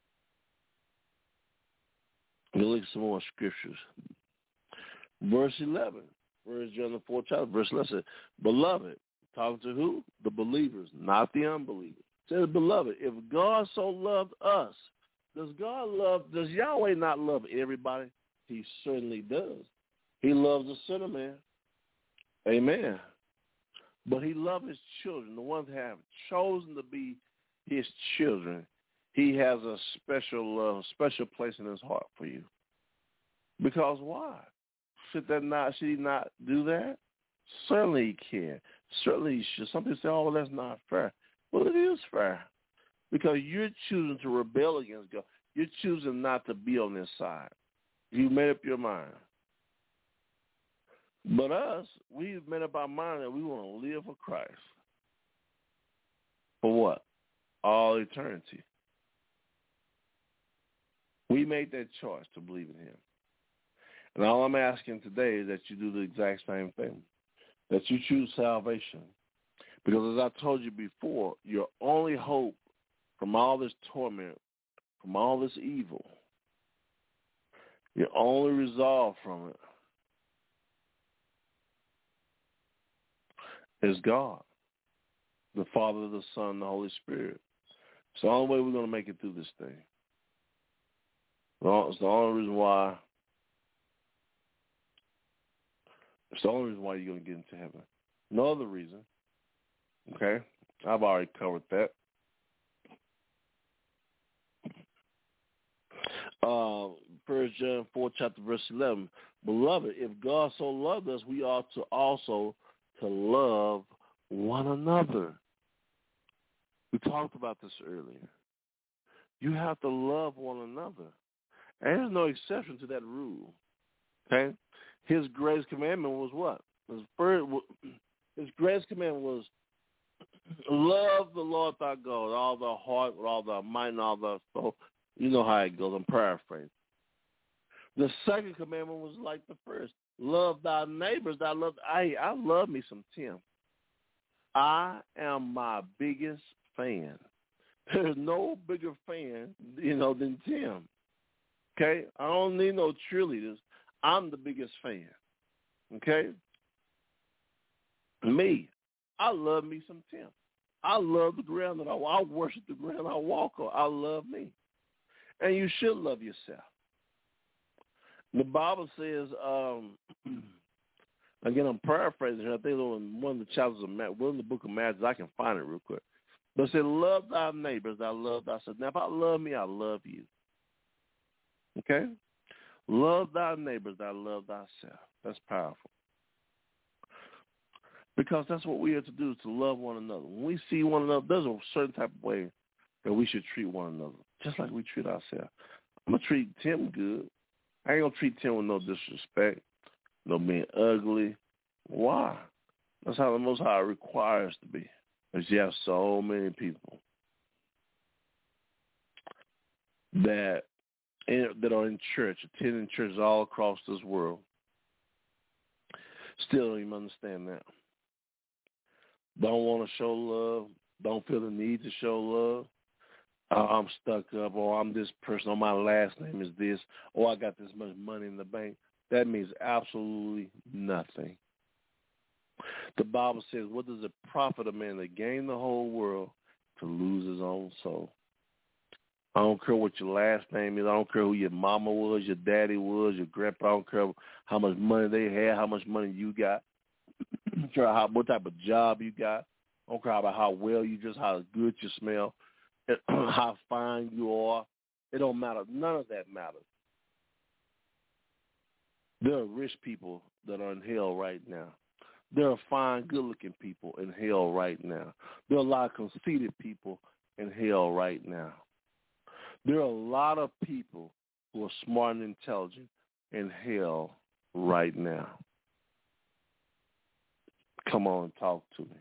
We'll look at some more scriptures. Verse eleven. First John the fourth chapter, verse eleven says, Beloved, talking to who? The believers, not the unbelievers. It says, Beloved, if God so loved us, does God love, does Yahweh not love everybody? He certainly does. He loves the sinner man. Amen. But he loves his children, the ones that have chosen to be his children. He has a special uh, special place in his heart for you. Because why? Should that not? Should he not do that? Certainly he can. Certainly he should. Some people say, "Oh, well, that's not fair." Well, it is fair because you're choosing to rebel against God. You're choosing not to be on this side. You made up your mind. But us, we've made up our mind that we want to live for Christ. For what? All eternity. We made that choice to believe in him. And all I'm asking today is that you do the exact same thing, that you choose salvation. Because as I told you before, your only hope from all this torment, from all this evil, your only resolve from it is God, the Father, the Son, and the Holy Spirit. It's the only way we're going to make it through this thing. It's the only reason why. It's the only reason why you're going to get into heaven. No other reason. Okay? I've already covered that. Uh, First John four, chapter verse eleven. Beloved, if God so loved us, we ought to also to love one another. We talked about this earlier. You have to love one another. And there's no exception to that rule. Okay? His greatest commandment was what? His, first, his greatest commandment was love the Lord thy God with all thy heart, with all thy mind, and all thy soul. You know how it goes. I'm paraphrasing. The second commandment was like the first. Love thy neighbors. I love, I, I love me some Tim. I am my biggest fan. There's no bigger fan, you know, than Tim. Okay? I don't need no cheerleaders. I'm the biggest fan. Okay? Me. I love me some Tim. I love the ground that I walk. I worship the ground I walk on. I love me. And you should love yourself. The Bible says, um, again, I'm paraphrasing here. I think on one of the chapters of Matthew, one of the book of Matthew, I can find it real quick. But it said, love thy neighbors, I love thyself. Now, if I love me, I love you. Okay? Love thy neighbors, I love thyself. That's powerful. Because that's what we are to do, is to love one another. When we see one another, there's a certain type of way that we should treat one another, just like we treat ourselves. I'm going to treat Tim good. I ain't going to treat Tim with no disrespect, no being ugly. Why? That's how the Most High requires to be. Because you have so many people that in, that are in church, attending churches all across this world, still don't even understand that. Don't want to show love, don't feel the need to show love. Uh, I'm stuck up, or I'm this person, or my last name is this, or I got this much money in the bank. That means absolutely nothing. The Bible says, what does it profit a man to gain the whole world to lose his own soul? I don't care what your last name is. I don't care who your mama was, your daddy was, your grandpa. I don't care how much money they had, how much money you got. I don't care how, what type of job you got. I don't care about how well you dress, how good you smell, how fine you are. It don't matter. None of that matters. There are rich people that are in hell right now. There are fine, good-looking people in hell right now. There are a lot of conceited people in hell right now. There are a lot of people who are smart and intelligent in hell right now. Come on and talk to me.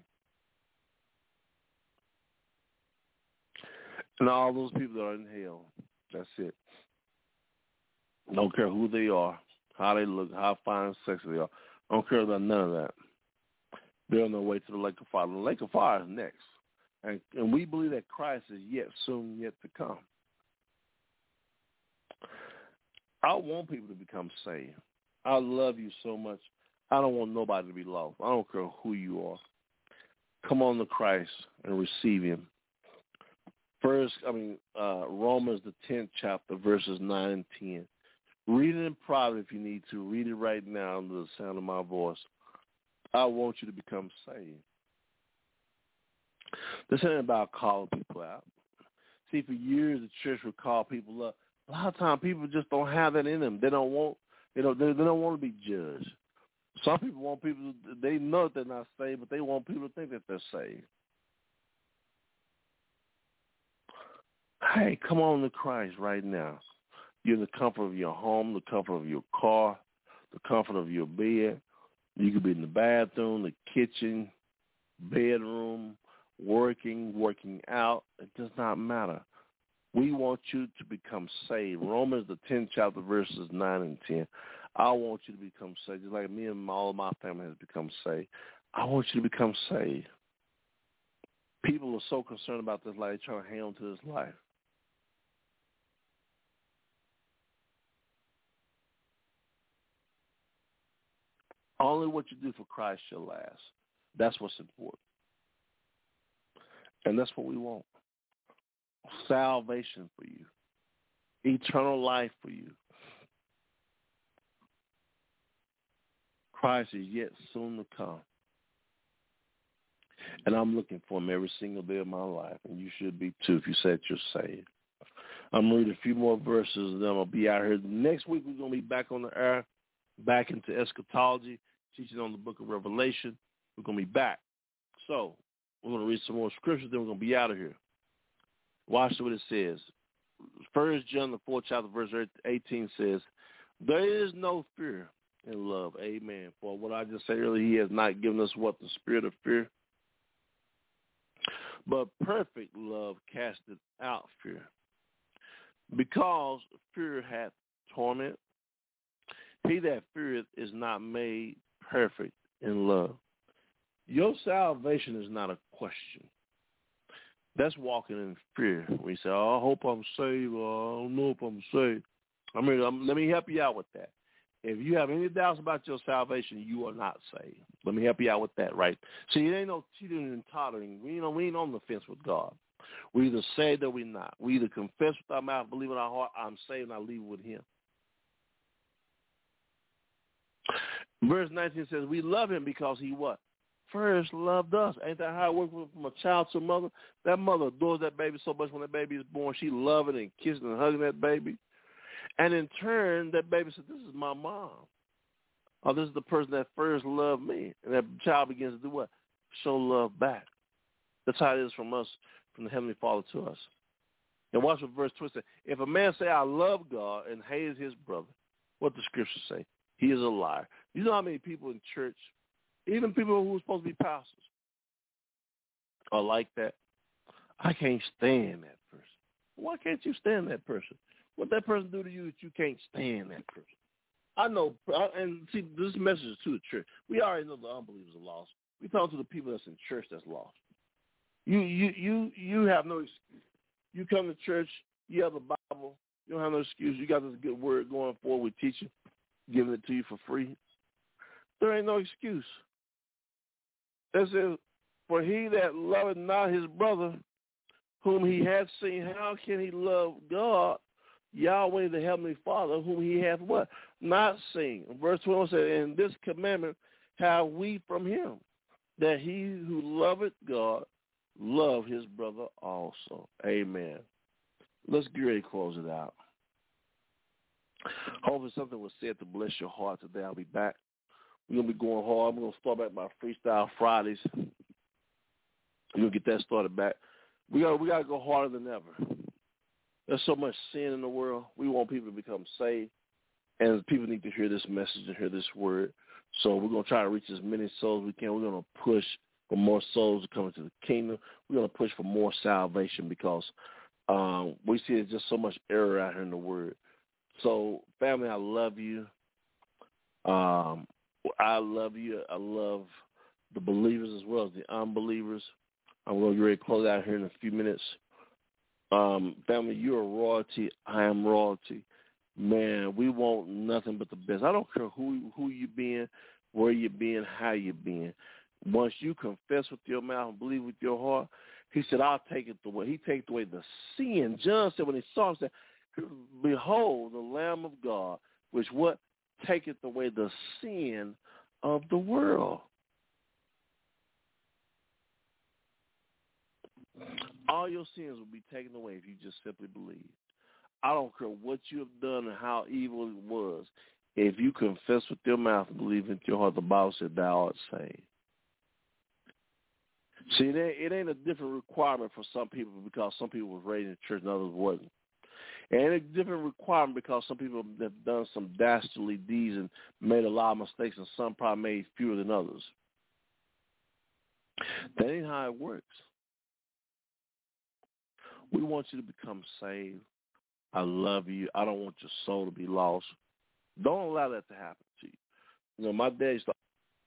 And all those people that are in hell, that's it. Don't care who they are, how they look, how fine and sexy they are. I don't care about none of that. They're on their way to the lake of fire. The lake of fire is next. And, and we believe that Christ is yet soon yet to come. I want people to become saved. I love you so much. I don't want nobody to be lost. I don't care who you are. Come on to Christ and receive him. First, I mean, uh, Romans, the tenth chapter, verses nine and ten. Read it in private if you need to. Read it right now under the sound of my voice. I want you to become saved. This ain't about calling people out. See, for years the church would call people up. A lot of times people just don't have that in them. They don't want, you know, they, they don't want to be judged. Some people want people, to, they know that they're not saved, but they want people to think that they're saved. Hey, come on to Christ right now. You're in the comfort of your home, the comfort of your car, the comfort of your bed. You could be in the bathroom, the kitchen, bedroom, working, working out. It does not matter. We want you to become saved. Romans, the tenth chapter, verses nine and ten. I want you to become saved, just like me and all of my family has become saved. I want you to become saved. People are so concerned about this life, trying to hang on to this life. Only what you do for Christ shall last. That's what's important. And that's what we want. Salvation for you. Eternal life for you. Christ is yet soon to come. And I'm looking for him every single day of my life. And you should be too if you said you're saved. I'm reading a few more verses and then I'll be out here. Next week we're going to be back on the air, back into eschatology, teaching on the book of Revelation. We're going to be back. So we're going to read some more scriptures, then we're going to be out of here. Watch what it says. First John, the fourth chapter, verse eighteen says, there is no fear in love. Amen. For what I just said earlier, he has not given us what? The spirit of fear. But perfect love casteth out fear. Because fear hath torment, he that feareth is not made perfect in love. Your salvation is not a question. That's walking in fear. When you say, oh, I hope I'm saved, or I don't know if I'm saved. I mean, um, let me help you out with that. If you have any doubts about your salvation, you are not saved. Let me help you out with that, right? See, it ain't no teetering and tottering. We, you know, we ain't on the fence with God. We either saved or we not. We either confess with our mouth, believe in our heart, I'm saved, and I leave with him. Verse nineteen says, we love him because he what? First loved us. Ain't that how it works from a child to a mother? That mother adores that baby so much when that baby is born. She loving and kissing and hugging that baby. And in turn, that baby said, this is my mom. Or this is the person that first loved me. And that child begins to do what? Show love back. That's how it is from us, from the Heavenly Father to us. And watch what verse twenty says. If a man say, I love God and hates his brother, what the scriptures say? He is a liar. You know how many people in church, even people who are supposed to be pastors, are like that? I can't stand that person. Why can't you stand that person? What that person do to you that you can't stand that person? I know, and see, this message is to the church. We already know the unbelievers are lost. We talk to the people that's in church that's lost. You, you, you, you have no excuse. You come to church, you have a Bible, you don't have no excuse. You got this good word going forward with teaching, giving it to you for free. There ain't no excuse. It says, for he that loveth not his brother, whom he hath seen, how can he love God, Yahweh the Heavenly Father, whom he hath what? Not seen. Verse twelve says, and this commandment have we from him, that he who loveth God love his brother also. Amen. Let's get ready to close it out. Hopefully something was said to bless your heart today. I'll be back. We're going to be going hard. I'm going to start back my Freestyle Fridays. We're going to get that started back. We got we got to go harder than ever. There's so much sin in the world. We want people to become saved, and people need to hear this message and hear this word. So we're going to try to reach as many souls as we can. We're going to push for more souls to come into the kingdom. We're going to push for more salvation because um, we see there's just so much error out here in the word. So, family, I love you. Um, I love you. I love the believers as well as the unbelievers. I'm going to get ready to close out here in a few minutes. Um, family, you're royalty. I am royalty. Man, we want nothing but the best. I don't care who who you been, where you been, how you been. Once you confess with your mouth and believe with your heart, he said, I'll take it away. He takes away the sin. John said when he saw him, said, behold, the Lamb of God, which what? Taketh away the sin of the world. All your sins will be taken away if you just simply believe. I don't care what you have done and how evil it was. If you confess with your mouth and believe in your heart, the Bible said thou art saved. See, it ain't, it ain't a different requirement for some people because some people was raised in church and others wasn't. And it's a different requirement because some people have done some dastardly deeds and made a lot of mistakes, and some probably made fewer than others. That ain't how it works. We want you to become saved. I love you. I don't want your soul to be lost. Don't allow that to happen to you. You know, my dad used to,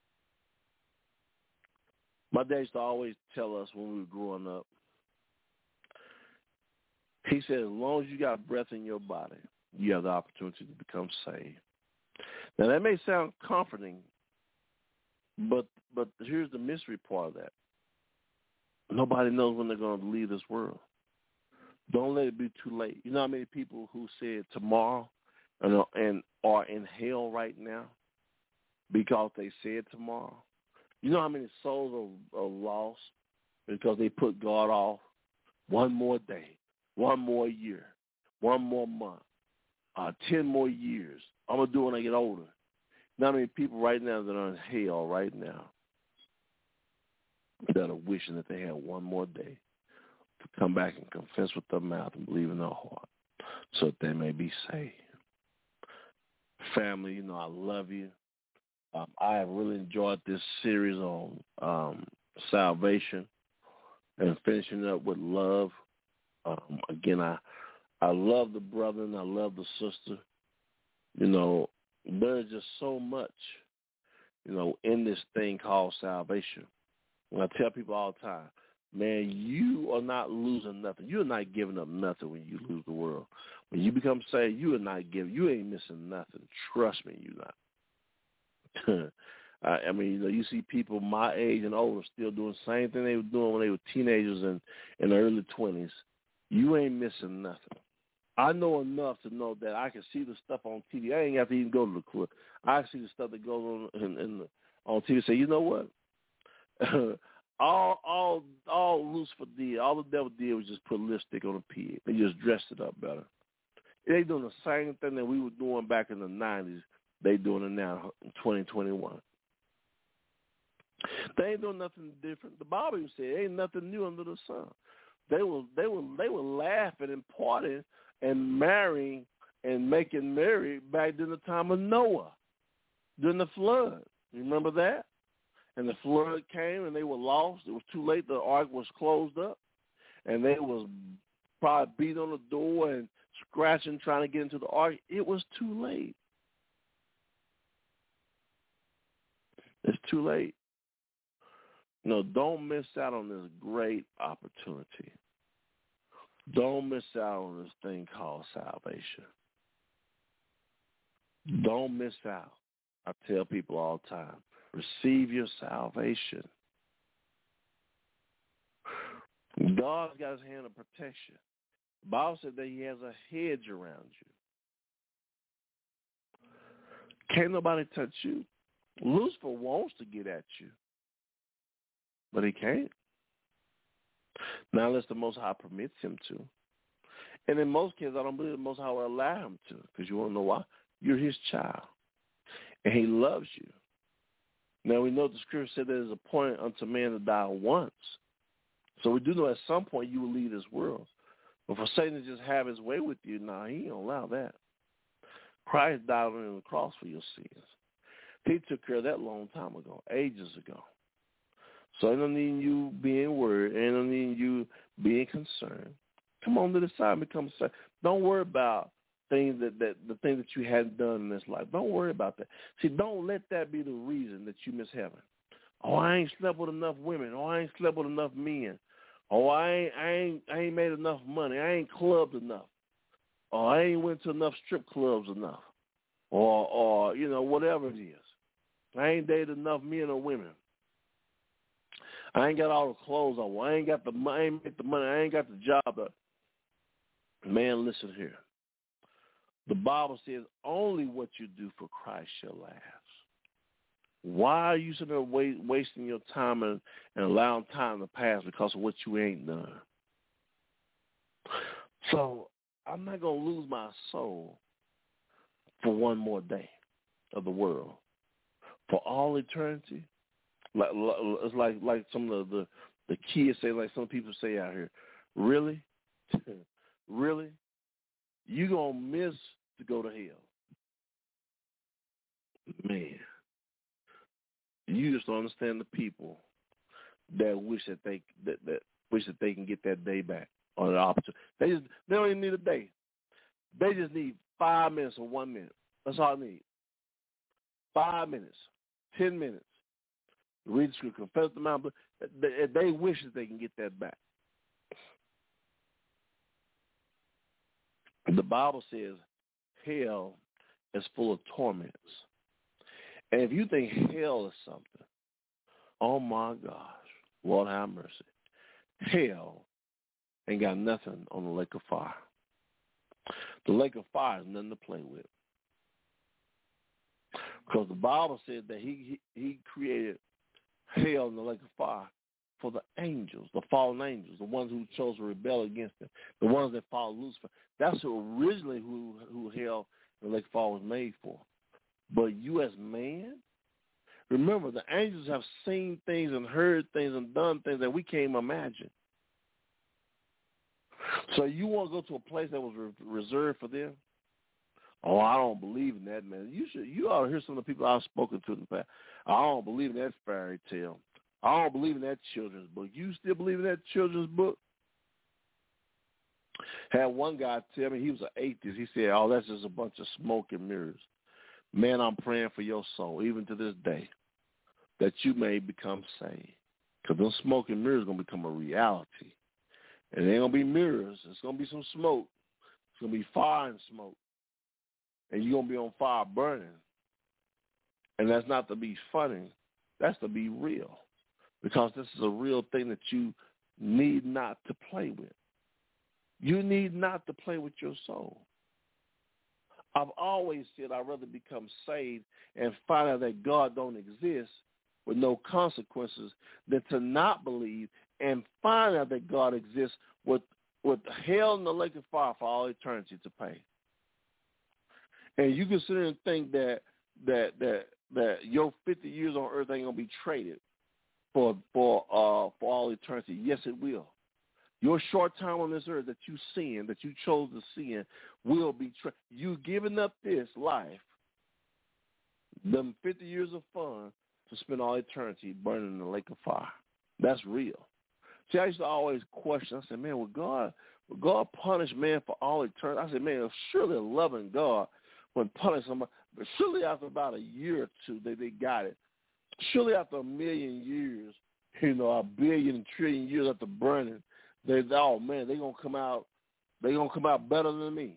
my dad used to always tell us when we were growing up, he said, as long as you got breath in your body, you have the opportunity to become saved. Now, that may sound comforting, but but here's the mystery part of that. Nobody knows when they're going to leave this world. Don't let it be too late. You know how many people who said tomorrow and, and are in hell right now because they said tomorrow? You know how many souls are, are lost because they put God off? One more day, one more year, one more month, uh, ten more years. I'm going to do it when I get older. You know how many people right now that are in hell right now that are wishing that they had one more day to come back and confess with their mouth and believe in their heart so that they may be saved. Family, you know, I love you. Um, I have really enjoyed this series on um, salvation and finishing up with love. Um, again, I I love the brother and I love the sister. You know, there's just so much, you know, in this thing called salvation. And I tell people all the time, man, you are not losing nothing. You're not giving up nothing when you lose the world. When you become saved, you are not giving. You ain't missing nothing. Trust me, you're not. I, I mean, you know, you see people my age and older still doing the same thing they were doing when they were teenagers and in the early twenties. You ain't missing nothing. I know enough to know that I can see the stuff on T V. I ain't got to even go to the club. I see the stuff that goes on in, in the, on T V. Say, you know what? all all all Lucifer did, all the devil did was just put lipstick on a pig. They just dressed it up better. They doing the same thing that we were doing back in the nineties. They doing it now in twenty twenty-one. They ain't doing nothing different. The Bible even said ain't nothing new under the sun. They were they were they were laughing and partying and marrying and making merry back during the time of Noah, during the flood. You remember that? And the flood came and they were lost. It was too late. The ark was closed up, and they was probably beat on the door and scratching trying to get into the ark. It was too late. It's too late. No, don't miss out on this great opportunity. Don't miss out on this thing called salvation. Don't miss out. I tell people all the time, receive your salvation. God's got his hand of protection. The Bible said that he has a hedge around you. Can't nobody touch you. Lucifer wants to get at you, but he can't. Now, unless the Most High permits him to. And in most cases, I don't believe the Most High will allow him to, because you want to know why? You're his child, and he loves you. Now, we know the scripture said there is a point unto man to die once. So we do know at some point you will leave this world. But for Satan to just have his way with you, nah, he don't allow that. Christ died on the cross for your sins. He took care of that long time ago, ages ago. So I don't need you being worried. I don't need you being concerned. Come on to the side and become concerned. Don't worry about things that, that the things that you hadn't done in this life. Don't worry about that. See, don't let that be the reason that you miss heaven. Oh, I ain't slept with enough women. Oh, I ain't slept with enough men. Oh, I ain't, I ain't, I ain't made enough money. I ain't clubbed enough. Or I ain't went to enough strip clubs enough. Or, or you know, whatever it is. I ain't dated enough men or women. I ain't got all the clothes I want. I ain't got the money. I ain't make the money. I ain't got the job. But man, listen here. The Bible says only what you do for Christ shall last. Why are you sitting there wait, wasting your time and, and allowing time to pass because of what you ain't done? So I'm not going to lose my soul for one more day of the world. For all eternity. Like, it's like like some of the, the, the kids say, like some people say out here, really? Really? You going to miss to go to hell. Man. You just don't understand the people that wish that they that, that wish that they can get that day back or the opportunity. They just they don't even need a day. They just need five minutes or one minute. That's all I need. Five minutes, ten minutes. Read the scripture, confess the mouth. They, they wish that they can get that back. The Bible says hell is full of torments. And if you think hell is something, oh my gosh, Lord have mercy. Hell ain't got nothing on the lake of fire. The lake of fire is nothing to play with. Because the Bible said that he, he, he created hell in the lake of fire for the angels, the fallen angels, the ones who chose to rebel against him, the ones that followed Lucifer. That's originally who, who hell in the lake of fire was made for. But you as man, remember the angels have seen things and heard things and done things that we can't imagine. So you want to go to a place that was re- reserved for them? Oh, I don't believe in that, man. You should. You ought to hear some of the people I've spoken to in the past. I don't believe in that fairy tale. I don't believe in that children's book. You still believe in that children's book? Had one guy tell me, he was an atheist. He said, oh, that's just a bunch of smoke and mirrors. Man, I'm praying for your soul, even to this day, that you may become saved. Because those smoke and mirrors are going to become a reality. And it ain't going to be mirrors. It's going to be some smoke. It's going to be fire and smoke. And you're going to be on fire burning. And that's not to be funny. That's to be real. Because this is a real thing that you need not to play with. You need not to play with your soul. I've always said I'd rather become saved and find out that God don't exist with no consequences than to not believe and find out that God exists with, with hell in the lake of fire for all eternity to pay. And you can sit there and think that that that that your fifty years on earth ain't gonna be traded for for uh for all eternity. Yes, it will. Your short time on this earth that you sin, that you chose to sin, will be tra- you giving up this life, them fifty years of fun, to spend all eternity burning in the lake of fire. That's real. See, I used to always question. I said, man, would God, would God punish man for all eternity? I said, man, surely a loving God would punish somebody. But surely after about a year or two, they, they got it. Surely after a million years, you know, a billion and trillion years after burning, they, oh man, they're gonna come out. They're gonna come out better than me.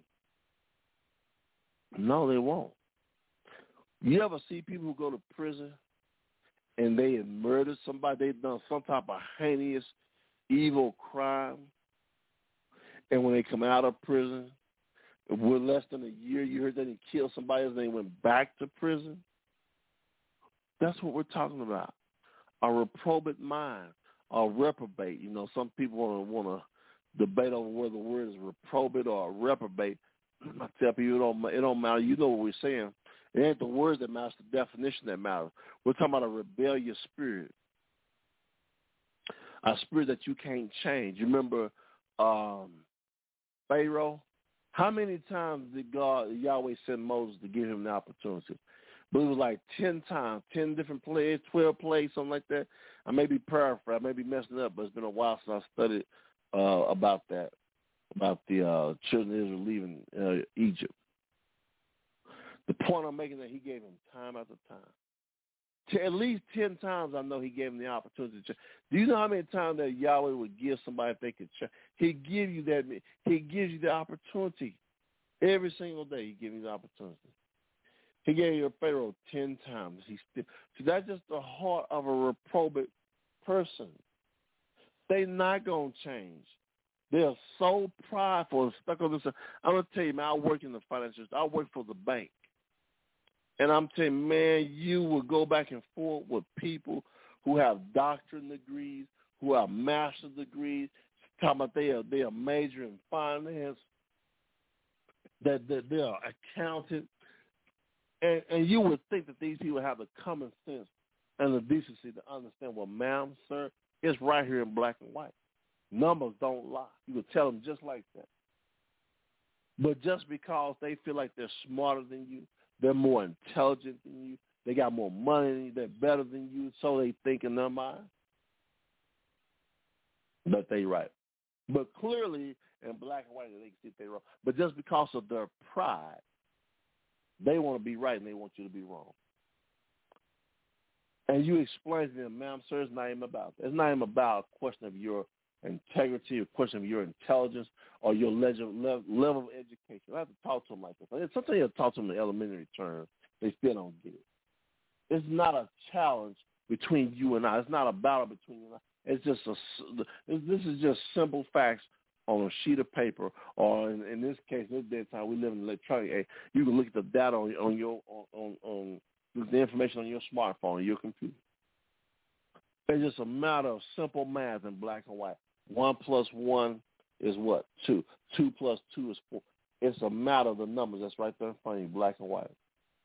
No, they won't. You ever see people who go to prison and they have murdered somebody? They've done some type of heinous, evil crime, and when they come out of prison, with less than a year, you heard that they killed somebody and they went back to prison. That's what we're talking about. A reprobate mind. Or reprobate. You know, some people want to want to debate over whether the word is reprobate or reprobate. I tell people it don't, it don't matter. You know what we're saying. It ain't the words that matter, it's the definition that matters. We're talking about a rebellious spirit. A spirit that you can't change. You remember um, Pharaoh? How many times did God, Yahweh send Moses to give him the opportunity? But it was like ten times, ten different plays, twelve plays, something like that. I may be paraphrasing, I may be messing up, but it's been a while since I studied uh, about that, about the uh, children of Israel leaving uh, Egypt. The point I'm making is that he gave him time after time. At least ten times I know he gave him the opportunity to change. Do you know how many times that Yahweh would give somebody if they could change? He give you that. He gives you the opportunity every single day. He gives you the opportunity. He gave you a Pharaoh ten times. He still. So that's just the heart of a reprobate person. They're not gonna change. They're so prideful and stuck on this. I'm gonna tell you, man. I work in the financial. I work for the bank. And I'm telling you, man, you will go back and forth with people who have doctorate degrees, who have master's degrees, talking about they are they are major in finance, that, that they are accountant, and, and you would think that these people have the common sense and the decency to understand, well, ma'am, sir, it's right here in black and white. Numbers don't lie. You would tell them just like that. But just because they feel like they're smarter than you, they're more intelligent than you, they got more money than you, they're better than you, so they think in their mind. But they right. But clearly, in black and white, they can see they're wrong. But just because of their pride, they want to be right and they want you to be wrong. And you explain to them, ma'am, sir, it's not even about that. It's not even about a question of your integrity, a question of your intelligence, or your level, level of education. I have to talk to them like this. Sometimes you have to talk to them in elementary terms. They still don't get it. It's not a challenge between you and I. It's not a battle between you and I. It's just a, this is just simple facts on a sheet of paper, or in, in this case, this day time, we live in electronic age. You can look at the data on, on your on, on, on the information on your smartphone or your computer. It's just a matter of simple math in black and white. One plus one is what? Two. Two plus two is four. It's a matter of the numbers that's right there in front of you, black and white.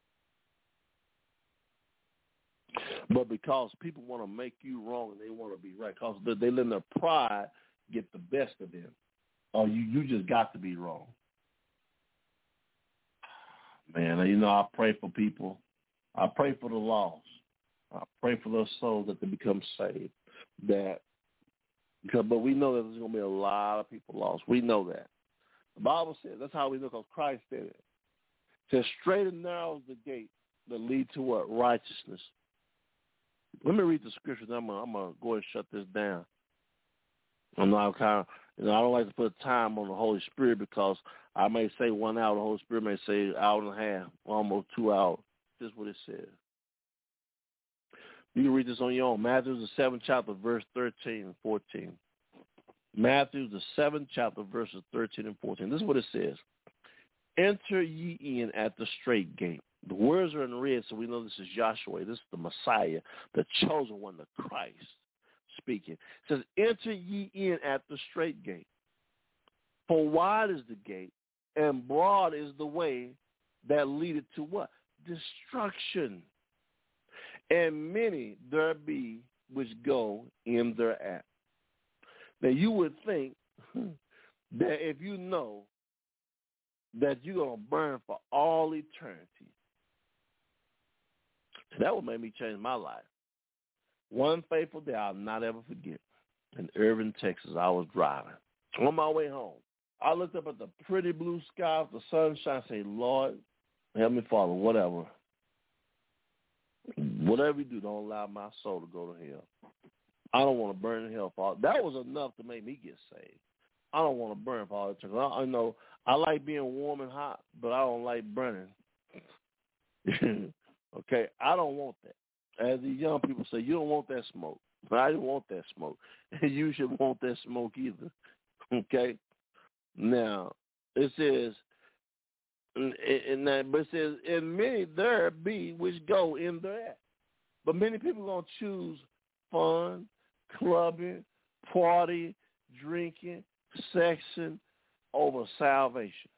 But because people want to make you wrong and they want to be right, because they let their pride get the best of them, or you, you just got to be wrong. Man, you know, I pray for people. I pray for the lost. I pray for those souls that they become saved. That Because, but we know that there's going to be a lot of people lost. We know that. The Bible says, that's how we know, because Christ said it. It says, straight and narrow is the gate that lead to what? Righteousness. Let me read the scriptures. I'm going to go ahead and shut this down. I'm not kind of, you know, I don't like to put time on the Holy Spirit, because I may say one hour, the Holy Spirit may say an hour and a half, almost two hours. This is what it says. You can read this on your own. Matthew, the seventh chapter, verse thirteen and fourteen. Matthew, the seventh chapter, verses thirteen and fourteen. This is what it says. Enter ye in at the straight gate. The words are in red, so we know this is Joshua. This is the Messiah, the chosen one, the Christ speaking. It says, enter ye in at the straight gate. For wide is the gate, and broad is the way that leadeth to what? Destruction. And many there be which go in thereat. Now, you would think that if you know that you're going to burn for all eternity, that would make me change my life. One fateful day I'll not ever forget. In Irving, Texas, I was driving. On my way home, I looked up at the pretty blue sky, the sunshine, and said, Lord, help me, Father, whatever. Whatever you do, don't allow my soul to go to hell. I don't want to burn in hell, Father. That was enough to make me get saved. I don't want to burn for all eternity. I, I know I like being warm and hot, but I don't like burning. Okay, I don't want that. As these young people say, you don't want that smoke. But I didn't want that smoke. And you should want that smoke either. Okay? Now, it says, and that, but it says, and many there be which go in there. But many people are going to choose fun, clubbing, party, drinking, sexing over salvation.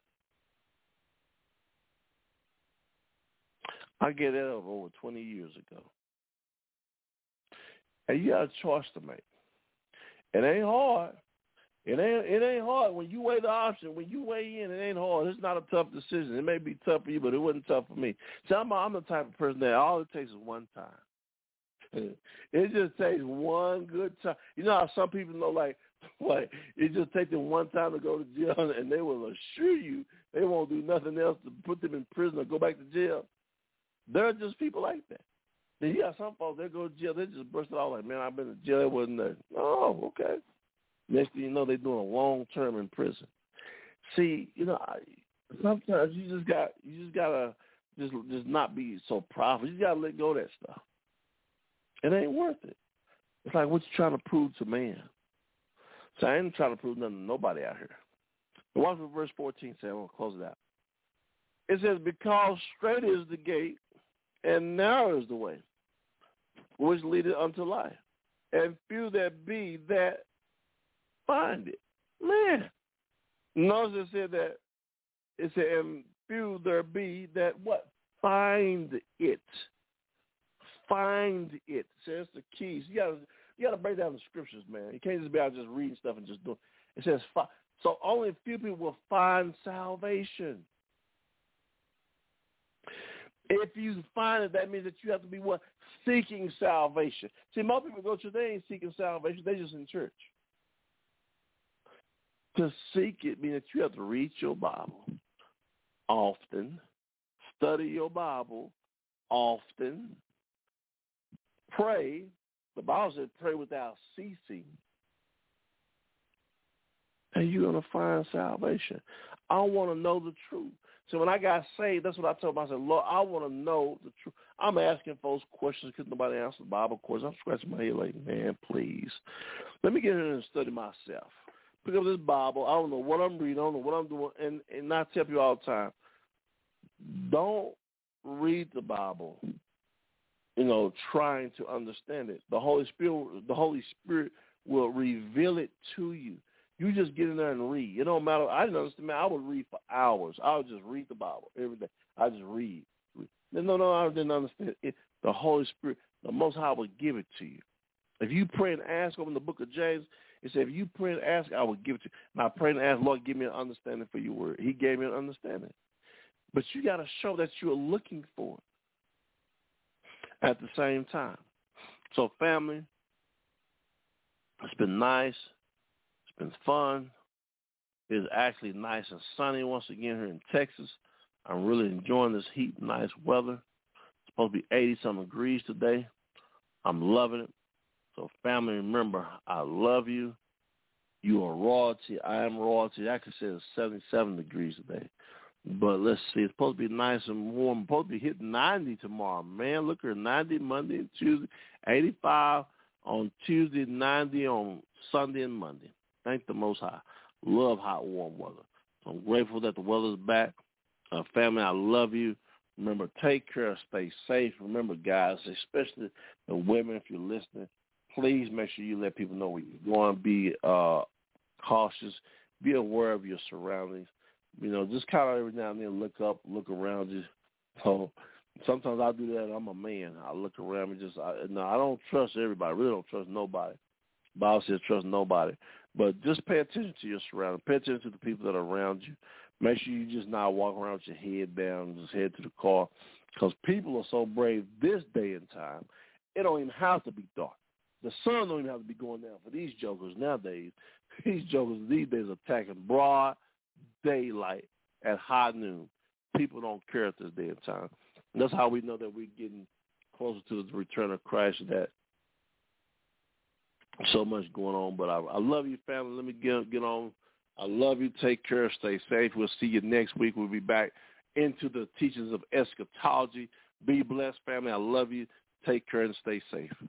I get that over twenty years ago. And you got a choice to make. It ain't hard. It ain't it ain't hard when you weigh the option. When you weigh in, it ain't hard. It's not a tough decision. It may be tough for you, but it wasn't tough for me. See, I'm, I'm the type of person that all it takes is one time. It just takes one good time. You know how some people know, like, like it just takes them one time to go to jail, and they will assure you they won't do nothing else to put them in prison or go back to jail. There are just people like that. Then you got some folks, they go to jail, they just burst it out like, man, I've been to jail, it wasn't there. Oh, okay. Next thing you know, they're doing a long term in prison. See, you know, I, sometimes you just got you just gotta just just not be so prideful. You just gotta let go of that stuff. It ain't worth it. It's like what you trying to prove to man. So I ain't trying to prove nothing to nobody out here. But watch what verse fourteen says. I'm gonna close it out. It says, because straight is the gate and narrow is the way which leadeth unto life, and few there be that find it. Man. Notice it said that, it said, and few there be that what? Find it. Find it. So that's the keys. You gotta, you gotta break down the scriptures, man. You can't just be out just reading stuff and just doing it. Says, so only a few people will find salvation. If you find it, that means that you have to be what? Seeking salvation. See, most people go to church, they ain't seeking salvation. They just in church. To seek it means that you have to read your Bible often, study your Bible often, pray. The Bible says pray without ceasing. And you're going to find salvation. I want to know the truth. So when I got saved, that's what I told myself. Lord, I want to know the truth. I'm asking folks questions because nobody answers the Bible questions. I'm scratching my head like, man, please. Let me get in and study myself. Pick up this Bible. I don't know what I'm reading. I don't know what I'm doing. And, and I tell you all the time, don't read the Bible, you know, trying to understand it. The Holy Spirit, the Holy Spirit will reveal it to you. You just get in there and read. It don't matter. I didn't understand. Man, I would read for hours. I would just read the Bible every day. I just read. No, no, I didn't understand it. The Holy Spirit, the Most High will give it to you. If you pray and ask over in the book of James, it said, if you pray and ask, I will give it to you. And I pray and ask, Lord, give me an understanding for your word. He gave me an understanding. But you got to show that you are looking for it at the same time. So, family, it's been nice. It's been fun. It's actually nice and sunny once again here in Texas. I'm really enjoying this heat, nice weather. It's supposed to be eighty-some degrees today. I'm loving it. So, family, remember, I love you. You are royalty. I am royalty. I could say it's seventy-seven degrees today. But let's see. It's supposed to be nice and warm. It's supposed to be hitting ninety tomorrow. Man, look here, ninety Monday and Tuesday, eighty-five on Tuesday, ninety on Sunday and Monday. Thank the Most High. Love hot, warm weather. So I'm grateful that the weather's back. Uh, family, I love you. Remember, take care, stay safe. Remember, guys, especially the women, if you're listening, please make sure you let people know where you're going. Be uh, cautious. Be aware of your surroundings. You know, just kind of every now and then look up, look around you. So sometimes I do that. I'm a man. I look around me. Just I, no, I don't trust everybody. I really don't trust nobody. The Bible says trust nobody. But just pay attention to your surroundings. Pay attention to the people that are around you. Make sure you just not walk around with your head down, just head to the car. Because people are so brave this day and time, it don't even have to be dark. The sun don't even have to be going down for these jokers nowadays. These jokers these days are attacking broad daylight at high noon. People don't care at this day and time. And that's how we know that we're getting closer to the return of Christ, that so much going on. But I, I love you, family. Let me get, get on. I love you. Take care. Stay safe. We'll see you next week. We'll be back into the teachings of eschatology. Be blessed, family. I love you. Take care and stay safe.